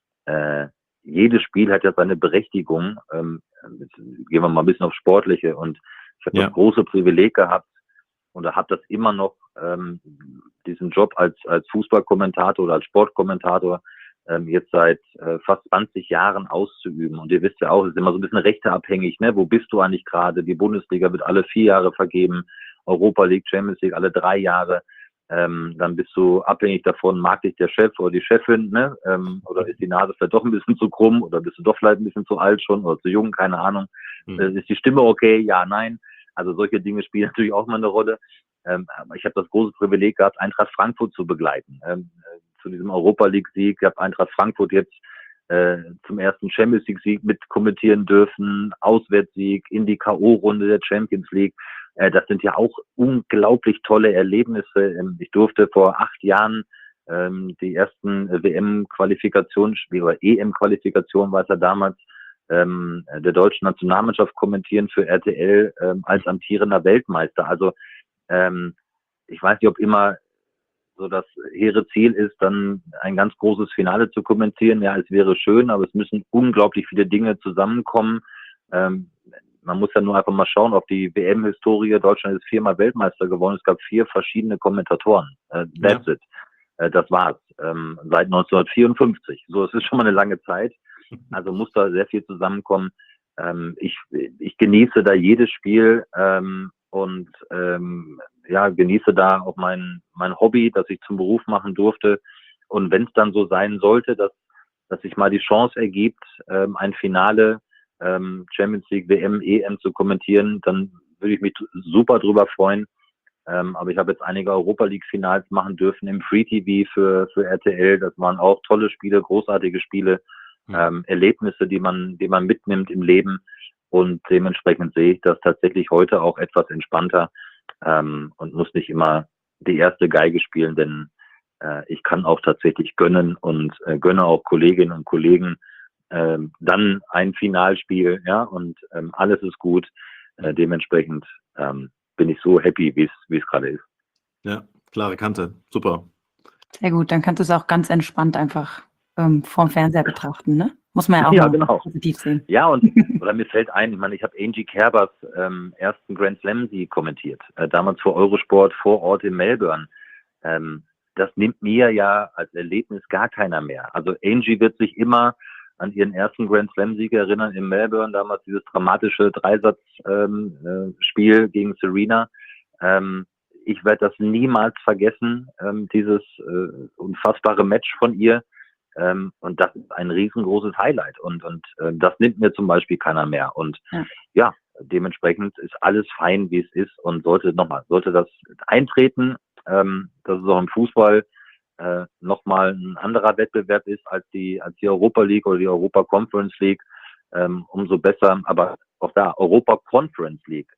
äh, jedes Spiel hat ja seine Berechtigung. Ähm, jetzt gehen wir mal ein bisschen auf Sportliche und ich habe Ja. das große Privileg gehabt und habe das immer noch, ähm, diesen Job als, als Fußballkommentator oder als Sportkommentator ähm, jetzt seit äh, fast zwanzig Jahren auszuüben. Und ihr wisst ja auch, es ist immer so ein bisschen rechteabhängig, ne? Wo bist du eigentlich gerade? Die Bundesliga wird alle vier Jahre vergeben, Europa League, Champions League alle drei Jahre. Ähm, dann bist du abhängig davon, mag dich der Chef oder die Chefin, ne? Ähm, oder ist die Nase vielleicht doch ein bisschen zu krumm oder bist du doch vielleicht ein bisschen zu alt schon oder zu jung, keine Ahnung. Mhm. Äh, ist die Stimme okay? Ja, nein. Also solche Dinge spielen natürlich auch mal eine Rolle. Ähm, aber ich habe das große Privileg gehabt, Eintracht Frankfurt zu begleiten. Ähm, äh, zu diesem Europa League-Sieg. Ich habe Eintracht Frankfurt jetzt äh, zum ersten Champions League-Sieg mit kommentieren dürfen, Auswärtssieg in die K O-Runde der Champions League. Äh, das sind ja auch unglaublich tolle Erlebnisse. Ähm, ich durfte vor acht Jahren ähm, die ersten W M-Qualifikationsspiele oder E M-Qualifikation war es ja damals, ähm, der deutschen Nationalmannschaft kommentieren für R T L ähm, als amtierender Weltmeister. Also ähm, ich weiß nicht, ob immer so das hehre Ziel ist, dann ein ganz großes Finale zu kommentieren. Ja, es wäre schön, aber es müssen unglaublich viele Dinge zusammenkommen. Ähm, man muss ja nur einfach mal schauen auf die W M-Historie. Deutschland ist viermal Weltmeister geworden. Es gab vier verschiedene Kommentatoren. Äh, that's Ja. it. Äh, das war's. Ähm, seit neunzehnhundertvierundfünfzig. So, es ist schon mal eine lange Zeit. Also muss da sehr viel zusammenkommen. Ähm, ich, ich genieße da jedes Spiel ähm, und ähm, ja, genieße da auch mein, mein Hobby, das ich zum Beruf machen durfte. Und wenn es dann so sein sollte, dass, dass sich mal die Chance ergibt, ähm, ein Finale ähm, Champions League, W M, E M zu kommentieren, dann würde ich mich super drüber freuen. Ähm, aber ich habe jetzt einige Europa League Finals machen dürfen im Free T V für, für R T L. Das waren auch tolle Spiele, großartige Spiele, Mhm. ähm, Erlebnisse, die man, die man mitnimmt im Leben. Und dementsprechend sehe ich das tatsächlich heute auch etwas entspannter ähm, und muss nicht immer die erste Geige spielen, denn äh, ich kann auch tatsächlich gönnen und äh, gönne auch Kolleginnen und Kollegen äh, dann ein Finalspiel, ja, und ähm, alles ist gut. Äh, dementsprechend ähm, bin ich so happy, wie es wie es gerade ist. Ja, klare Kante. Super. Sehr gut, dann kannst du es auch ganz entspannt einfach ähm, vorm Fernseher betrachten, ne? Muss man ja auch Ja, mal genau. positiv sehen. Ja, und oder mir fällt ein, ich meine, ich habe Angie Kerbers ähm, ersten Grand Slam Sieg kommentiert, äh, damals für Eurosport vor Ort in Melbourne. Ähm, das nimmt mir ja als Erlebnis gar keiner mehr. Also Angie wird sich immer an ihren ersten Grand Slam Sieg erinnern in Melbourne, damals dieses dramatische Dreisatzspiel ähm, äh, Spiel gegen Serena. Ähm, ich werde das niemals vergessen, ähm, dieses äh, unfassbare Match von ihr. Ähm, und das ist ein riesengroßes Highlight. Und, und äh, das nimmt mir zum Beispiel keiner mehr. Und Ja. ja, dementsprechend ist alles fein, wie es ist. Und sollte nochmal, sollte das eintreten, ähm, dass es auch im Fußball äh, nochmal ein anderer Wettbewerb ist als die, als die Europa League oder die Europa Conference League, ähm, umso besser. Aber auch da, Europa Conference League, äh,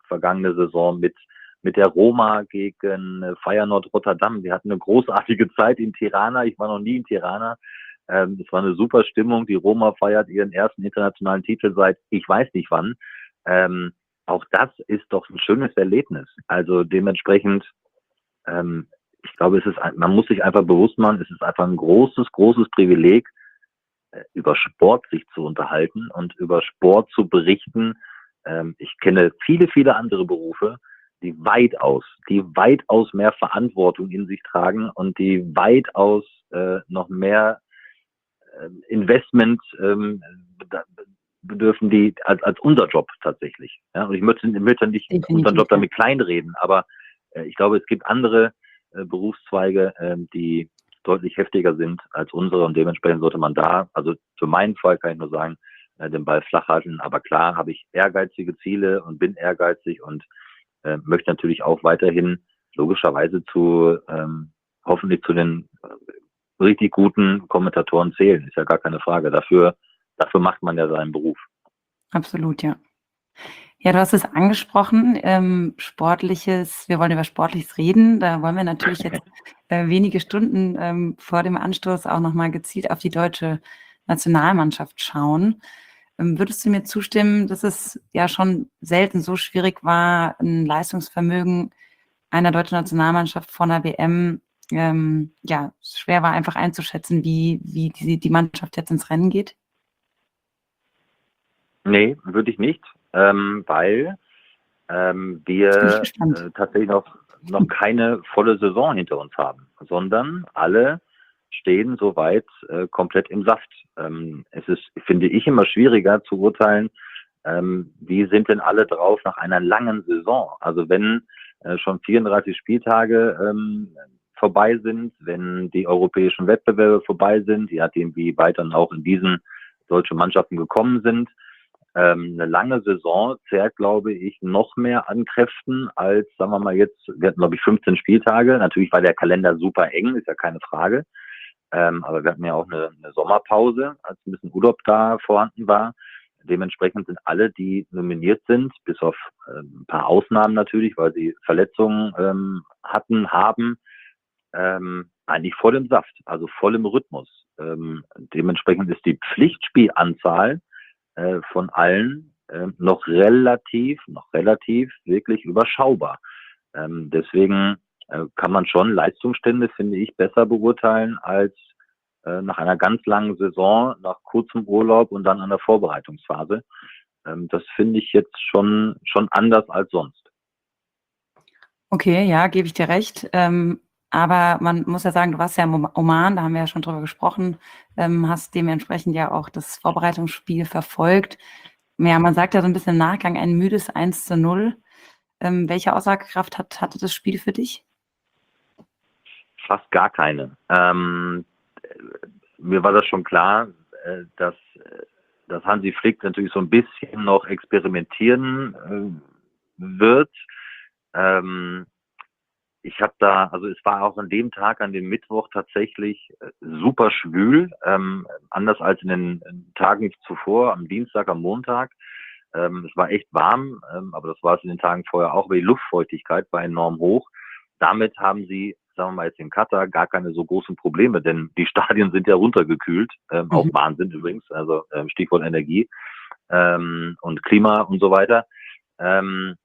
vergangene Saison mit mit der Roma gegen äh, Feyenoord Rotterdam. Wir hatten eine großartige Zeit in Tirana. Ich war noch nie in Tirana. Ähm, es war eine super Stimmung. Die Roma feiert ihren ersten internationalen Titel seit ich weiß nicht wann. Ähm, auch das ist doch ein schönes Erlebnis. Also dementsprechend, ähm, ich glaube, es ist, ein, man muss sich einfach bewusst machen, es ist einfach ein großes, großes Privileg, äh, über Sport sich zu unterhalten und über Sport zu berichten. Ähm, ich kenne viele, viele andere Berufe, die weitaus, die weitaus mehr Verantwortung in sich tragen und die weitaus äh, noch mehr äh, Investment ähm, bedürfen die als, als unser Job tatsächlich. Ja, und ich möchte, möchte nicht Definitiv, unseren Job ja. damit kleinreden, aber äh, ich glaube, es gibt andere äh, Berufszweige, äh, die deutlich heftiger sind als unsere und dementsprechend sollte man da, also für meinen Fall kann ich nur sagen, äh, den Ball flach halten, aber klar habe ich ehrgeizige Ziele und bin ehrgeizig und äh, möchte natürlich auch weiterhin logischerweise zu ähm, hoffentlich zu den äh, richtig guten Kommentatoren zählen, ist ja gar keine Frage. Dafür, dafür macht man ja seinen Beruf. Absolut, ja. Ja, du hast es angesprochen, ähm, Sportliches, wir wollen über Sportliches reden. Da wollen wir natürlich jetzt äh, wenige Stunden ähm, vor dem Anstoß auch nochmal gezielt auf die deutsche Nationalmannschaft schauen. Ähm, würdest du mir zustimmen, dass es ja schon selten so schwierig war, ein Leistungsvermögen einer deutschen Nationalmannschaft vor einer W M, ähm, ja, schwer war einfach einzuschätzen, wie, wie die, die Mannschaft jetzt ins Rennen geht? Nee, würde ich nicht, ähm, weil ähm, Jetzt bin ich wir gespannt. äh, tatsächlich noch, noch keine volle Saison hinter uns haben, sondern alle stehen soweit äh, komplett im Saft. Ähm, es ist, finde ich, immer schwieriger zu urteilen, ähm, wie sind denn alle drauf nach einer langen Saison. Also wenn äh, schon vierunddreißig Spieltage ähm, vorbei sind, wenn die europäischen Wettbewerbe vorbei sind, je nachdem wie weit dann auch in diesen deutsche Mannschaften gekommen sind, ähm, eine lange Saison zehrt, glaube ich, noch mehr an Kräften als, sagen wir mal jetzt, wir hatten, glaube ich, fünfzehn Spieltage. Natürlich war der Kalender super eng, ist ja keine Frage. Ähm, aber wir hatten ja auch eine, eine Sommerpause, als ein bisschen Urlaub da vorhanden war. Dementsprechend sind alle, die nominiert sind, bis auf äh, ein paar Ausnahmen natürlich, weil sie Verletzungen ähm, hatten, haben, ähm, eigentlich voll im Saft, also voll im Rhythmus. Ähm, dementsprechend ist die Pflichtspielanzahl äh, von allen äh, noch relativ, noch relativ wirklich überschaubar. Ähm, deswegen äh, kann man schon Leistungsstände, finde ich, besser beurteilen als äh, nach einer ganz langen Saison, nach kurzem Urlaub und dann an der Vorbereitungsphase. Ähm, das finde ich jetzt schon, schon anders als sonst. Okay, ja, gebe ich dir recht. Ähm, aber man muss ja sagen, du warst ja im Oman, da haben wir ja schon drüber gesprochen, ähm, hast dementsprechend ja auch das Vorbereitungsspiel verfolgt. Ja, man sagt ja so ein bisschen im Nachgang ein müdes eins zu null. Ähm, welche Aussagekraft hat, hatte das Spiel für dich? Fast gar keine. Ähm, mir war das schon klar, äh, dass, dass Hansi Flick natürlich so ein bisschen noch experimentieren äh, wird. Ähm, ich habe da, also es war auch an dem Tag, an dem Mittwoch tatsächlich äh, super schwül, ähm, anders als in den Tagen zuvor, am Dienstag, am Montag. Ähm, es war echt warm, ähm, aber das war es in den Tagen vorher auch, aber die Luftfeuchtigkeit war enorm hoch. Damit haben sie, sagen wir mal jetzt in Katar, gar keine so großen Probleme, denn die Stadien sind ja runtergekühlt, ähm, auch Mhm. Wahnsinn übrigens, also ähm, Stichwort Energie ähm, und Klima und so weiter. Ähm,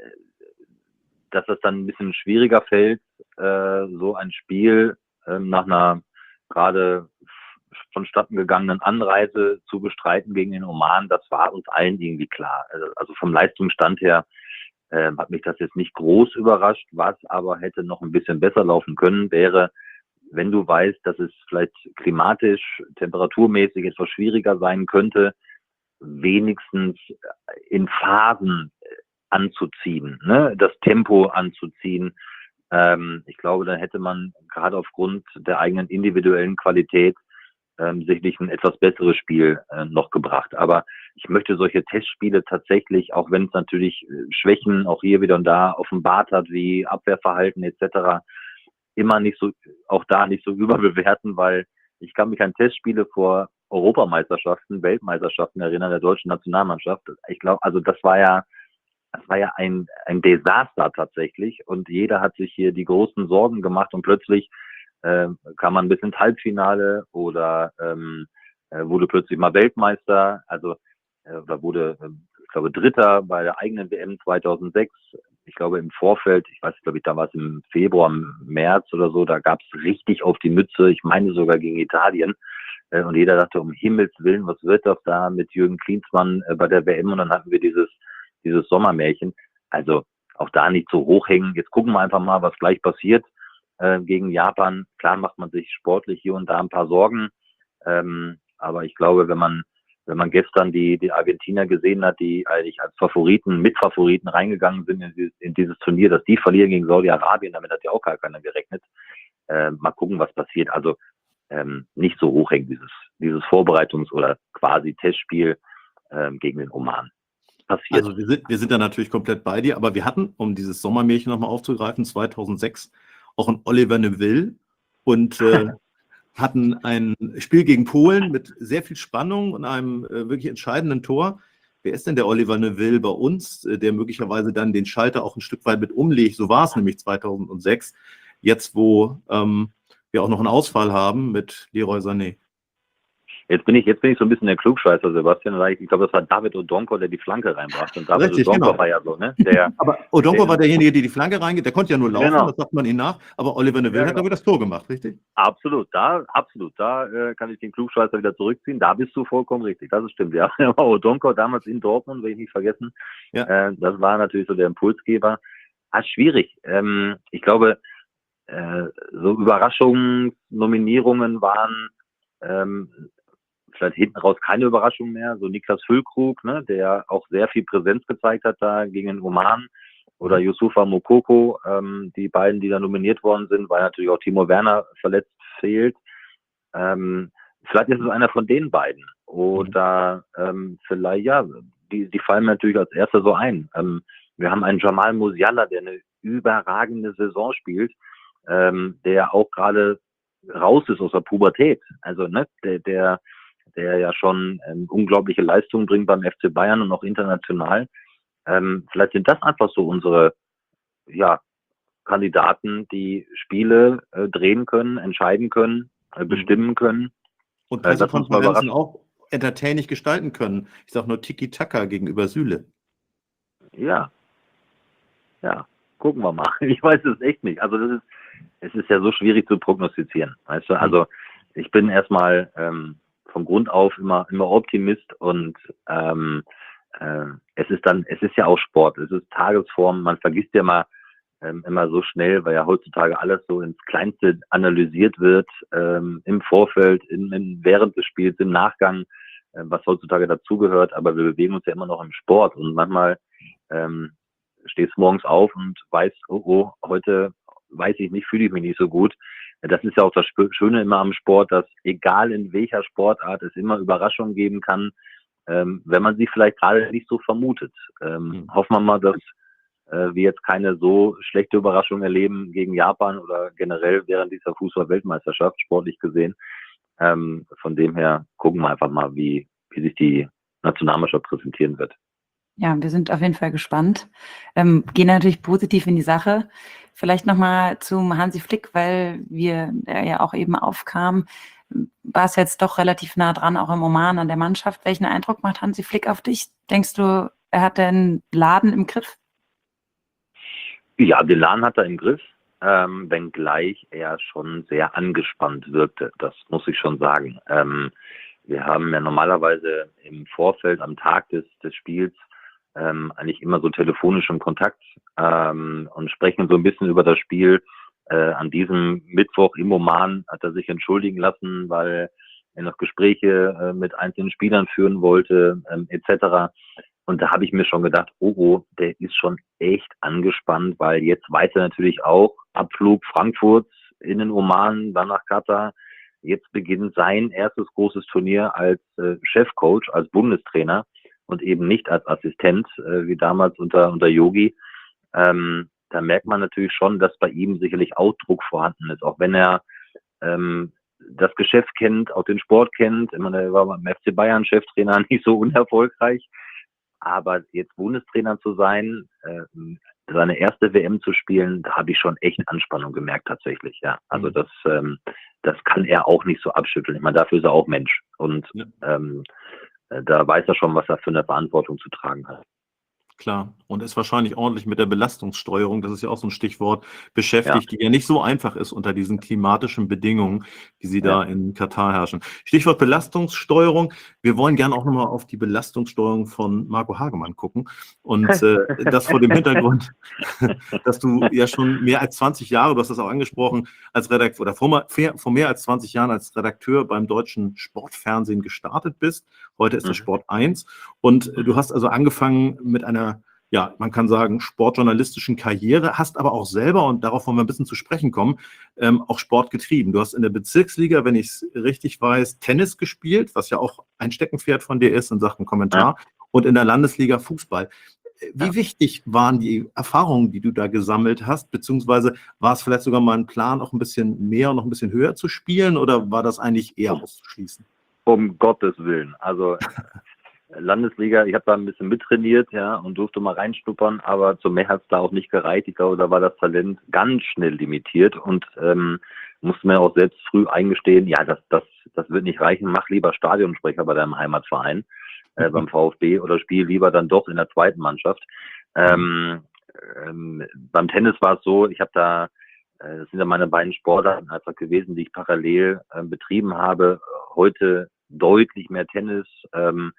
dass es dann ein bisschen schwieriger fällt, äh, so ein Spiel ähm, nach einer gerade vonstatten gegangenen Anreise zu bestreiten gegen den Oman, das war uns allen irgendwie klar. Also, also vom Leistungsstand her äh, hat mich das jetzt nicht groß überrascht. Was aber hätte noch ein bisschen besser laufen können, wäre, wenn du weißt, dass es vielleicht klimatisch, temperaturmäßig etwas schwieriger sein könnte, wenigstens in Phasen anzuziehen, ne? Das Tempo anzuziehen. Ähm, ich glaube, dann hätte man gerade aufgrund der eigenen individuellen Qualität ähm, sicherlich ein etwas besseres Spiel äh, noch gebracht. Aber ich möchte solche Testspiele tatsächlich, auch wenn es natürlich äh, Schwächen auch hier wieder und da offenbart hat, wie Abwehrverhalten et cetera, immer nicht so, auch da nicht so überbewerten, weil ich kann mich an Testspiele vor Europameisterschaften, Weltmeisterschaften erinnern, der deutschen Nationalmannschaft. Ich glaube, also das war ja das war ja ein, ein Desaster tatsächlich und jeder hat sich hier die großen Sorgen gemacht und plötzlich äh, kam man bis ins Halbfinale oder ähm, äh, wurde plötzlich mal Weltmeister, also äh, oder wurde, äh, ich glaube, Dritter bei der eigenen W M zweitausendsechs. Ich glaube im Vorfeld, ich weiß, glaube ich, da war es im Februar, im März oder so, da gab es richtig auf die Mütze, ich meine sogar gegen Italien. Äh, und jeder dachte, um Himmels Willen, was wird das da mit Jürgen Klinsmann äh, bei der W M? Und dann hatten wir dieses dieses Sommermärchen. Also auch da nicht so hochhängen. Jetzt gucken wir einfach mal, was gleich passiert äh, gegen Japan. Klar macht man sich sportlich hier und da ein paar Sorgen. Ähm, aber ich glaube, wenn man wenn man gestern die die Argentinier gesehen hat, die eigentlich als Favoriten, Mitfavoriten reingegangen sind in dieses, in dieses Turnier, dass die verlieren gegen Saudi-Arabien, damit hat ja auch gar keiner gerechnet. Äh, mal gucken, was passiert. Also ähm, nicht so hochhängen, dieses dieses Vorbereitungs- oder quasi Testspiel ähm, gegen den Oman. Passiert. Also wir sind, wir sind da natürlich komplett bei dir, aber wir hatten, um dieses Sommermärchen nochmal aufzugreifen, zweitausendsechs auch einen Oliver Neville und äh, hatten ein Spiel gegen Polen mit sehr viel Spannung und einem äh, wirklich entscheidenden Tor. Wer ist denn der Oliver Neville bei uns, äh, der möglicherweise dann den Schalter auch ein Stück weit mit umlegt? So war es nämlich zweitausendsechs, jetzt wo ähm, wir auch noch einen Ausfall haben mit Leroy Sané. Jetzt bin ich, jetzt bin ich so ein bisschen der Klugscheißer, Sebastian. Weil ich, ich glaube, das war David Odonko, der die Flanke reinbrachte. Und David Richtig, Odonko genau. war ja so, ne? Der, Aber Odonko der, war derjenige, der die Flanke reingeht. Der konnte ja nur laufen, Genau. das sagt man ihm nach. Aber Oliver Neville Ja, hat genau. aber das Tor gemacht, richtig? absolut, da, absolut, da äh, kann ich den Klugscheißer wieder zurückziehen. Da bist du vollkommen richtig. Das ist stimmt, ja. Aber Odonko damals in Dortmund, will ich nicht vergessen. Ja. Äh, das war natürlich so der Impulsgeber. Ah, schwierig. Ähm, ich glaube, äh, so Überraschungsnominierungen waren ähm, vielleicht hinten raus keine Überraschung mehr. So Niklas Füllkrug, ne, der auch sehr viel Präsenz gezeigt hat da gegen den Oman. Oder Youssoufa Moukoko, ähm, die beiden, die da nominiert worden sind, weil natürlich auch Timo Werner verletzt fehlt. Ähm, vielleicht ist es einer von den beiden. Oder ähm, vielleicht, ja, die, die fallen mir natürlich als erster so ein. Ähm, wir haben einen Jamal Musiala, der eine überragende Saison spielt, ähm, der auch gerade raus ist aus der Pubertät. Also, ne, der, der der ja schon ähm, unglaubliche Leistungen bringt beim F C Bayern und auch international. Ähm, vielleicht sind das einfach so unsere ja, Kandidaten, die Spiele äh, drehen können, entscheiden können, äh, bestimmen können. Und Äh, das uns mal Pressekonferenzen überrascht. auch entertaining gestalten können. Ich sage nur Tiki-Taka gegenüber Süle. Ja, ja, gucken wir mal. Ich weiß es echt nicht. Also das ist, es ist ja so schwierig zu prognostizieren. Weißt du, also ich bin erstmal ähm, von Grund auf immer immer Optimist und ähm, äh, es ist dann, es ist ja auch Sport, es ist Tagesform, man vergisst ja mal ähm, immer so schnell, weil ja heutzutage alles so ins Kleinste analysiert wird, ähm, im Vorfeld, in, in, während des Spiels, im Nachgang, äh, was heutzutage dazugehört, aber wir bewegen uns ja immer noch im Sport und manchmal ähm, stehst morgens auf und weißt, oh, oh, heute weiß ich nicht, fühle ich mich nicht so gut. Das ist ja auch das Schöne immer am Sport, dass egal in welcher Sportart es immer Überraschungen geben kann, ähm, wenn man sie vielleicht gerade nicht so vermutet. Ähm, mhm. Hoffen wir mal, dass äh, wir jetzt keine so schlechte Überraschung erleben gegen Japan oder generell während dieser Fußball-Weltmeisterschaft, sportlich gesehen. Ähm, von dem her gucken wir einfach mal, wie, wie sich die Nationalmannschaft präsentieren wird. Ja, wir sind auf jeden Fall gespannt. Ähm, gehen natürlich positiv in die Sache. Vielleicht nochmal zum Hansi Flick, weil wir der ja auch eben aufkam. War es jetzt doch relativ nah dran, auch im Oman an der Mannschaft. Welchen Eindruck macht Hansi Flick auf dich? Denkst du, er hat den Laden im Griff? Ja, den Laden hat er im Griff, ähm, wenngleich er schon sehr angespannt wirkte. Das muss ich schon sagen. Ähm, wir haben ja normalerweise im Vorfeld, am Tag des, des Spiels, ähm, eigentlich immer so telefonischen Kontakt ähm, und sprechen so ein bisschen über das Spiel. Äh, an diesem Mittwoch im Oman hat er sich entschuldigen lassen, weil er noch Gespräche äh, mit einzelnen Spielern führen wollte, ähm, et cetera. Und da habe ich mir schon gedacht, oh, oh, der ist schon echt angespannt, weil jetzt weiß er natürlich auch, Abflug Frankfurt in den Oman, dann nach Katar. Jetzt beginnt sein erstes großes Turnier als äh, Chefcoach, als Bundestrainer und eben nicht als Assistent, äh, wie damals unter unter Yogi. Ähm, da merkt man natürlich schon, dass bei ihm sicherlich auch Druck vorhanden ist, auch wenn er ähm, das Geschäft kennt, auch den Sport kennt. Ich meine, er war beim F C Bayern Cheftrainer, nicht so unerfolgreich. Aber jetzt Bundestrainer zu sein, äh, seine erste W M zu spielen, da habe ich schon echt Anspannung gemerkt tatsächlich, ja. Also Mhm. das, ähm, das kann er auch nicht so abschütteln. Ich meine, dafür ist er auch Mensch. Und Ja. ähm, äh, da weiß er schon, was er für eine Verantwortung zu tragen hat. Klar. Und ist wahrscheinlich ordentlich mit der Belastungssteuerung, das ist ja auch so ein Stichwort, Ja, beschäftigt, die ja nicht so einfach ist unter diesen klimatischen Bedingungen, wie sie ja. da in Katar herrschen. Stichwort Belastungssteuerung. Wir wollen gerne auch nochmal auf die Belastungssteuerung von Marco Hagemann gucken. Und äh, das vor dem Hintergrund, dass du ja schon mehr als zwanzig Jahre, du hast das auch angesprochen, als Redakteur oder vor, ma- fair- vor mehr als zwanzig Jahren als Redakteur beim deutschen Sportfernsehen gestartet bist. Heute ist das Mhm. Sport eins. Und äh, du hast also angefangen mit einer, ja, man kann sagen, sportjournalistischen Karriere, hast aber auch selber, und darauf wollen wir ein bisschen zu sprechen kommen, ähm, auch Sport getrieben. Du hast in der Bezirksliga, wenn ich es richtig weiß, Tennis gespielt, was ja auch ein Steckenpferd von dir ist in Sachen Kommentar, Ja, und in der Landesliga Fußball. Wie ja. wichtig waren die Erfahrungen, die du da gesammelt hast, beziehungsweise war es vielleicht sogar mal ein Plan, auch ein bisschen mehr und noch ein bisschen höher zu spielen, oder war das eigentlich eher Um, auszuschließen? um Gottes Willen. Also Landesliga, ich habe da ein bisschen mittrainiert, ja, und durfte mal reinschnuppern, aber zum mehr hat es da auch nicht gereicht. Ich glaube, da war das Talent ganz schnell limitiert und ähm, musste mir auch selbst früh eingestehen, ja, das, das, das wird nicht reichen, mach lieber Stadionsprecher bei deinem Heimatverein, äh, beim VfB, oder spiel lieber dann doch in der zweiten Mannschaft. Mhm. Ähm, ähm, beim Tennis war es so, ich habe da, äh, das sind ja meine beiden Sportarten einfach gewesen, die ich parallel äh, betrieben habe. Heute deutlich mehr Tennis, ähm,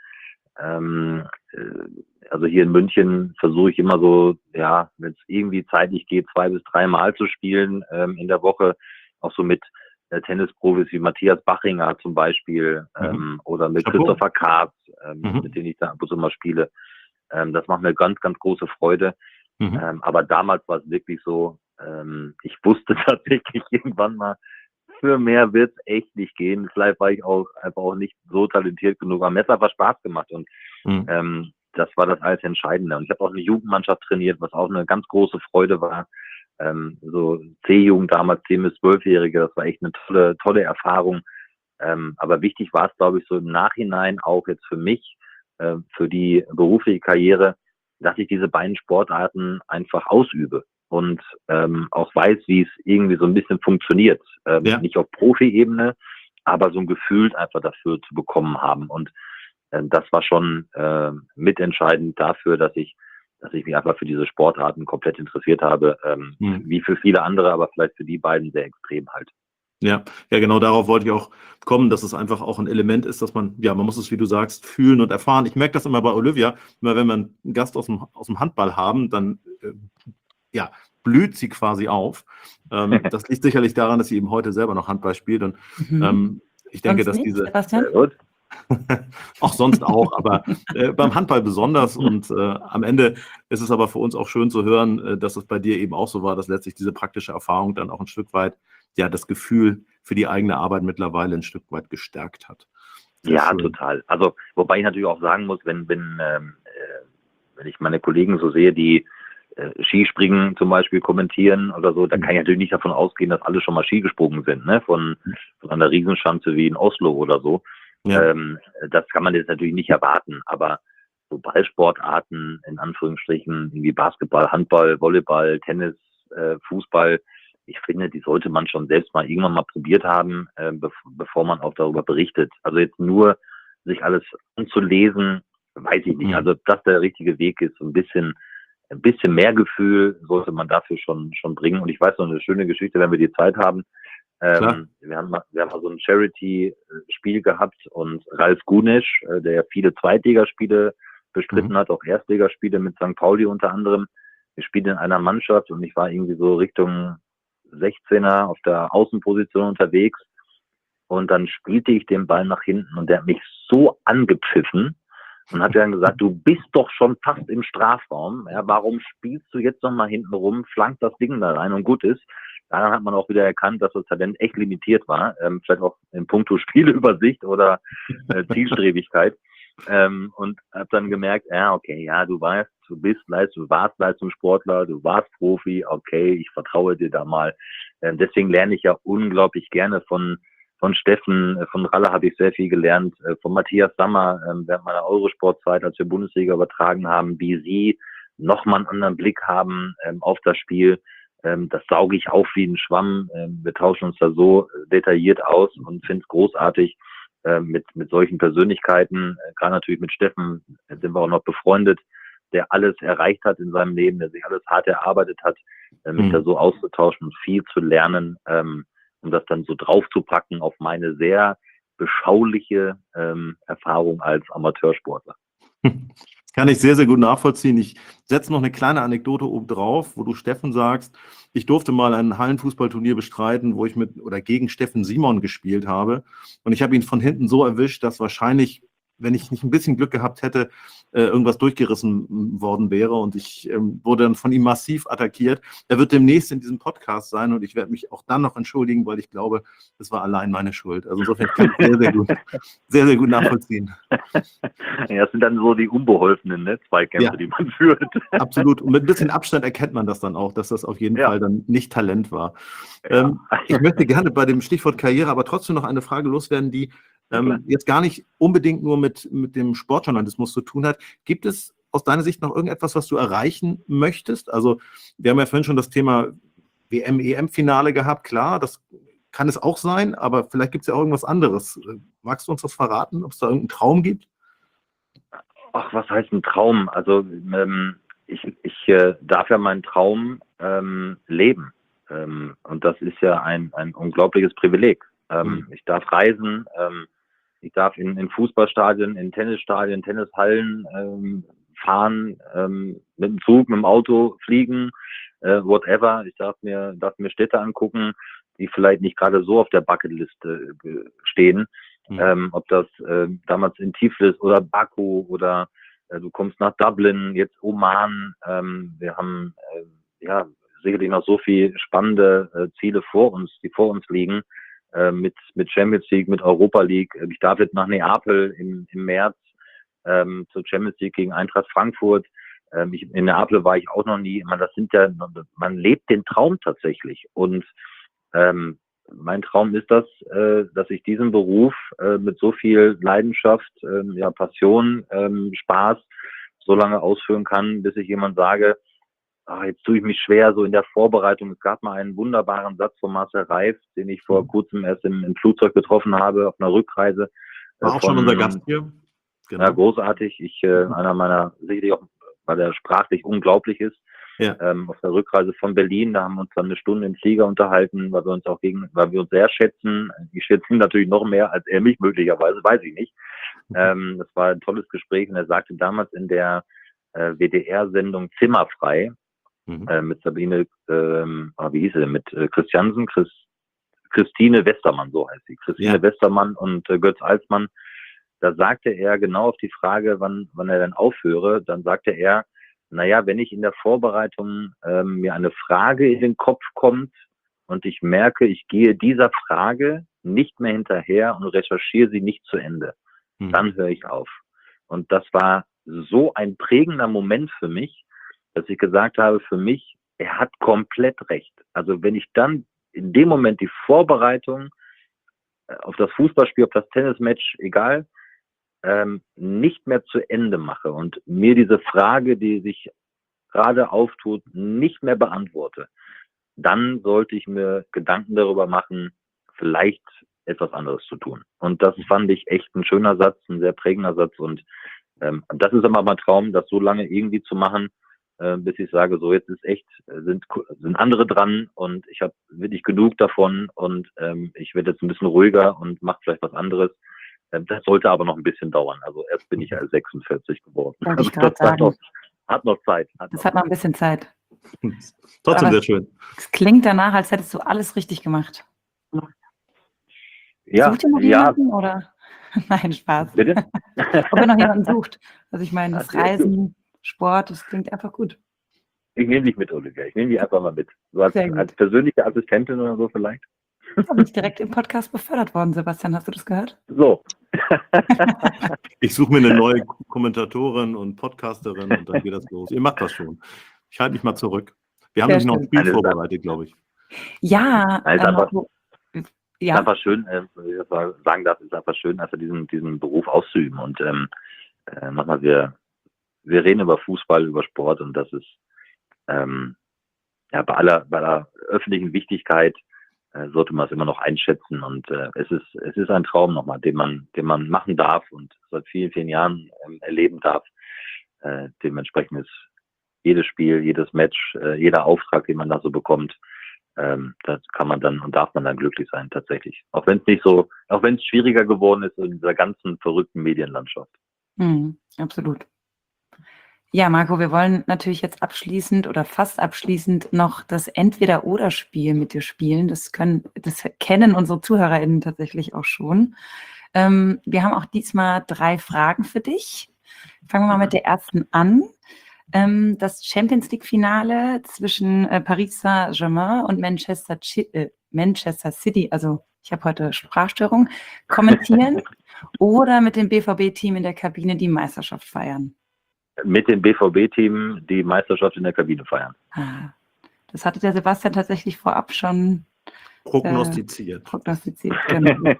ähm, äh, also hier in München versuche ich immer so, ja, wenn es irgendwie zeitlich geht, zwei bis drei Mal zu spielen ähm, in der Woche, auch so mit äh, Tennisprofis wie Matthias Bachinger zum Beispiel Mhm. ähm, oder mit Chapeau. Christopher Karp, ähm, mit Mhm. denen ich da ab und zu mal spiele. Ähm, das macht mir ganz, ganz große Freude. Mhm. Ähm, aber damals war es wirklich so, ähm, ich wusste tatsächlich irgendwann mal, für mehr wird es echt nicht gehen. Vielleicht war ich auch einfach auch nicht so talentiert genug. Am Messer hat was Spaß gemacht und Mhm. ähm, das war das alles Entscheidende. Und ich habe auch eine Jugendmannschaft trainiert, was auch eine ganz große Freude war. Ähm, so C-Jugend damals, zehn- bis zwölfjährige, das war echt eine tolle, tolle Erfahrung. Ähm, aber wichtig war es, glaube ich, so im Nachhinein auch jetzt für mich, äh, für die berufliche Karriere, dass ich diese beiden Sportarten einfach ausübe und ähm, auch weiß, wie es irgendwie so ein bisschen funktioniert. Ähm, Ja. nicht auf Profi-Ebene, aber so ein Gefühl einfach dafür zu bekommen haben. Und ähm, das war schon äh, mitentscheidend dafür, dass ich, dass ich mich einfach für diese Sportarten komplett interessiert habe, ähm, Mhm. wie für viele andere, aber vielleicht für die beiden sehr extrem halt. Ja, ja, genau darauf wollte ich auch kommen, dass es einfach auch ein Element ist, dass man, ja, man muss es, wie du sagst, fühlen und erfahren. Ich merke das immer bei Olivia, immer wenn wir einen Gast aus dem, aus dem Handball haben, dann äh, ja, blüht sie quasi auf. Ähm, das liegt sicherlich daran, dass sie eben heute selber noch Handball spielt. Und Mhm. ähm, ich denke, Sonst dass nicht, diese, Sebastian? Sehr gut. auch sonst auch, aber äh, beim Handball besonders. Und äh, am Ende ist es aber für uns auch schön zu hören, äh, dass es bei dir eben auch so war, dass letztlich diese praktische Erfahrung dann auch ein Stück weit, ja, das Gefühl für die eigene Arbeit mittlerweile ein Stück weit gestärkt hat. Sehr Ja, schön. total. Also, wobei ich natürlich auch sagen muss, wenn, wenn, ähm, äh, wenn ich meine Kollegen so sehe, die äh, Skispringen zum Beispiel kommentieren oder so, da kann ich natürlich nicht davon ausgehen, dass alle schon mal Ski gesprungen sind, ne? Von, von einer Riesenschanze wie in Oslo oder so. Ja. Ähm, das kann man jetzt natürlich nicht erwarten, aber so Ballsportarten, in Anführungsstrichen, wie Basketball, Handball, Volleyball, Tennis, äh, Fußball, ich finde, die sollte man schon selbst mal irgendwann mal probiert haben, äh, bev bevor man auch darüber berichtet. Also jetzt nur sich alles anzulesen, weiß ich nicht. Mhm. Also ob das der richtige Weg ist, so ein bisschen, ein bisschen mehr Gefühl sollte man dafür schon schon bringen. Und ich weiß noch eine schöne Geschichte, wenn wir die Zeit haben. Klar. Ähm, wir haben mal, wir haben mal so ein Charity-Spiel gehabt und Ralf Gunesch, äh, der ja viele Zweitligaspiele bestritten Mhm. hat, auch Erstligaspiele mit Sankt Pauli unter anderem. Wir spielen in einer Mannschaft und ich war irgendwie so Richtung sechzehner auf der Außenposition unterwegs und dann spielte ich den Ball nach hinten und der hat mich so angepfiffen und hat dann gesagt, du bist doch schon fast im Strafraum, ja, warum spielst du jetzt noch mal hinten rum, flankt das Ding da rein und gut ist. Daran hat man auch wieder erkannt, dass das Talent echt limitiert war, ähm, vielleicht auch in puncto Spieleübersicht oder äh, Zielstrebigkeit. Ähm, und habe dann gemerkt, ja, okay, ja, du weißt, du bist Leist, du warst Leistungssportler, du warst Profi, okay, ich vertraue dir da mal. Ähm, deswegen lerne ich ja unglaublich gerne von von Steffen, äh, von Ralle habe ich sehr viel gelernt, äh, von Matthias Sammer äh, während meiner Eurosportzeit, als wir Bundesliga übertragen haben, wie sie nochmal einen anderen Blick haben ähm, auf das Spiel. Ähm, das sauge ich auf wie ein Schwamm. Ähm, wir tauschen uns da so detailliert aus und finde es großartig, äh, mit, mit solchen Persönlichkeiten, äh, gerade natürlich mit Steffen, äh, sind wir auch noch befreundet, der alles erreicht hat in seinem Leben, der sich alles hart erarbeitet hat, äh, mich Mhm. da so auszutauschen und viel zu lernen, ähm, um das dann so draufzupacken auf meine sehr beschauliche ähm, Erfahrung als Amateursportler. Kann ich sehr, sehr gut nachvollziehen. Ich setze noch eine kleine Anekdote oben drauf, wo du Steffen sagst, ich durfte mal ein Hallenfußballturnier bestreiten, wo ich mit oder gegen Steffen Simon gespielt habe. Und ich habe ihn von hinten so erwischt, dass wahrscheinlich, wenn ich nicht ein bisschen Glück gehabt hätte, äh, irgendwas durchgerissen worden wäre. Und ich ähm, wurde dann von ihm massiv attackiert. Er wird demnächst in diesem Podcast sein und ich werde mich auch dann noch entschuldigen, weil ich glaube, es war allein meine Schuld. Also insofern kann ich sehr, sehr gut, sehr, sehr gut nachvollziehen. Ja, das sind dann so die unbeholfenen, ne, Zweikämpfe, Ja. die man führt. Absolut. Und mit ein bisschen Abstand erkennt man das dann auch, dass das auf jeden Ja. Fall dann nicht Talent war. Ja. Ähm, ich möchte gerne bei dem Stichwort Karriere aber trotzdem noch eine Frage loswerden, die ähm, klar. jetzt gar nicht unbedingt nur mit, mit dem Sportjournalismus zu tun hat. Gibt es aus deiner Sicht noch irgendetwas, was du erreichen möchtest? Also wir haben ja vorhin schon das Thema W M, E M-Finale gehabt. Klar, das kann es auch sein, aber vielleicht gibt es ja auch irgendwas anderes. Magst du uns das verraten, ob es da irgendeinen Traum gibt? Ach, was heißt ein Traum? Also ähm, ich, ich äh, darf ja meinen Traum ähm, leben. Ähm, und das ist ja ein, ein unglaubliches Privileg. Ähm, Mhm. Ich darf reisen, ähm, ich darf in, in Fußballstadien, in Tennisstadien, Tennishallen ähm, fahren, ähm, mit dem Zug, mit dem Auto fliegen, äh, whatever. Ich darf mir, darf mir Städte angucken, die vielleicht nicht gerade so auf der Bucketliste äh, stehen. Mhm. Ähm, ob das äh, damals in Tiflis oder Baku oder äh, du kommst nach Dublin, jetzt Oman. Ähm, wir haben äh, ja sicherlich noch so viel spannende äh, Ziele vor uns, die vor uns liegen, äh, mit mit Champions League, mit Europa League. Ich darf jetzt nach Neapel im, im März ähm, zur Champions League gegen Eintracht Frankfurt. Ähm, ich, in Neapel war ich auch noch nie. Man, das sind ja, man lebt den Traum tatsächlich und ähm, mein Traum ist das, äh, dass ich diesen Beruf äh, mit so viel Leidenschaft, äh, ja, Passion, ähm, Spaß so lange ausführen kann, bis ich jemand sage, ach, jetzt tue ich mich schwer so in der Vorbereitung. Es gab mal einen wunderbaren Satz von Marcel Reif, den ich vor kurzem erst im, im Flugzeug getroffen habe, auf einer Rückreise. Äh, War auch von, schon unser Gast hier. Genau. Ja, großartig. Ich, äh, einer meiner, sicherlich auch, weil er sprachlich unglaublich ist. Ja. Ähm, auf der Rückreise von Berlin, da haben wir uns dann eine Stunde im Flieger unterhalten, weil wir uns auch gegen, weil wir uns sehr schätzen. Ich schätze ihn natürlich noch mehr als er mich möglicherweise, weiß ich nicht. Ähm, das war ein tolles Gespräch und er sagte damals in der äh, W D R-Sendung Zimmerfrei Mhm. äh, mit Sabine, ähm, ah, wie hieß sie denn, mit äh, Christiansen, Chris, Christine Westermann, so heißt sie, Christine Ja. Westermann und äh, Götz Alsmann. Da sagte er genau auf die Frage, wann, wann er denn aufhöre, dann sagte er, naja, wenn ich in der Vorbereitung ähm, mir eine Frage in den Kopf kommt und ich merke, ich gehe dieser Frage nicht mehr hinterher und recherchiere sie nicht zu Ende, Mhm. dann höre ich auf. Und das war so ein prägender Moment für mich, dass ich gesagt habe, für mich, er hat komplett recht. Also wenn ich dann in dem Moment die Vorbereitung auf das Fußballspiel, auf das Tennismatch, egal, ähm, nicht mehr zu Ende mache und mir diese Frage, die sich gerade auftut, nicht mehr beantworte, dann sollte ich mir Gedanken darüber machen, vielleicht etwas anderes zu tun. Und das fand ich echt ein schöner Satz, ein sehr prägender Satz. Und ähm, das ist immer mein Traum, das so lange irgendwie zu machen, äh, bis ich sage, so jetzt ist echt, sind, sind andere dran und ich habe wirklich genug davon und ähm, ich werde jetzt ein bisschen ruhiger und mache vielleicht was anderes. Das sollte aber noch ein bisschen dauern. Also erst bin ich ja sechsundvierzig geworden. Wollte ich Also gerade das hat sagen. noch, hat noch Zeit. Hat Das noch hat noch ein bisschen Zeit. Trotzdem Aber- sehr schön. Es klingt danach, als hättest du alles richtig gemacht. Ja, Sucht ihr noch ja, jemanden oder? Nein, Spaß. bitte? Ob ihr noch jemanden sucht. Also ich meine, das Ach, sehr Reisen, Sport, das klingt einfach gut. Ich nehme dich mit, Olivia. Ich nehme dich einfach mal mit. So als, Sehr gut. als persönliche Assistentin oder so vielleicht. Da bin ich direkt im Podcast befördert worden, Sebastian. Hast du das gehört? So. Ich suche mir eine neue Kommentatorin und Podcasterin und dann geht das los. Ihr macht das schon. Ich halte mich mal zurück. Wir haben Sehr nämlich noch ein schön. Spiel Alles klar. vorbereitet, glaube ich. Ja, Also ähm, aber- wo- Ja. Ist einfach schön, äh, wenn ich das sagen darf, ist einfach schön, einfach diesen, diesen Beruf auszuüben. Und ähm, äh, nochmal, wir, wir reden über Fußball, über Sport und das ist ähm, ja bei aller, bei aller öffentlichen Wichtigkeit äh, sollte man es immer noch einschätzen. Und äh, es ist, es ist ein Traum nochmal, den man, den man machen darf und seit vielen, vielen Jahren ähm, erleben darf. Äh, dementsprechend ist jedes Spiel, jedes Match, äh, jeder Auftrag, den man da so bekommt, ähm, das kann man dann und darf man dann glücklich sein, tatsächlich. Auch wenn es nicht so, auch wenn es schwieriger geworden ist in dieser ganzen verrückten Medienlandschaft. Mhm, absolut. Ja, Marco, wir wollen natürlich jetzt abschließend oder fast abschließend noch das Entweder-Oder-Spiel mit dir spielen. Das können, das kennen unsere ZuhörerInnen tatsächlich auch schon. Ähm, wir haben auch diesmal drei Fragen für dich. Fangen wir mal mit der ersten an. Ähm, das Champions League-Finale zwischen äh, Paris Saint-Germain und Manchester, äh, Manchester City, also ich habe heute Sprachstörung, kommentieren oder mit dem B V B-Team in der Kabine die Meisterschaft feiern? Mit dem B V B-Team die Meisterschaft in der Kabine feiern. Ah, das hatte der Sebastian tatsächlich vorab schon Prognostiziert. Äh, prognostiziert, genau.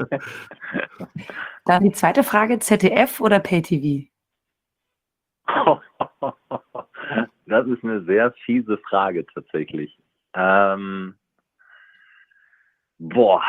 Dann die zweite Frage, Z D F oder Pay-T V? Das ist eine sehr fiese Frage tatsächlich. Ähm, boah.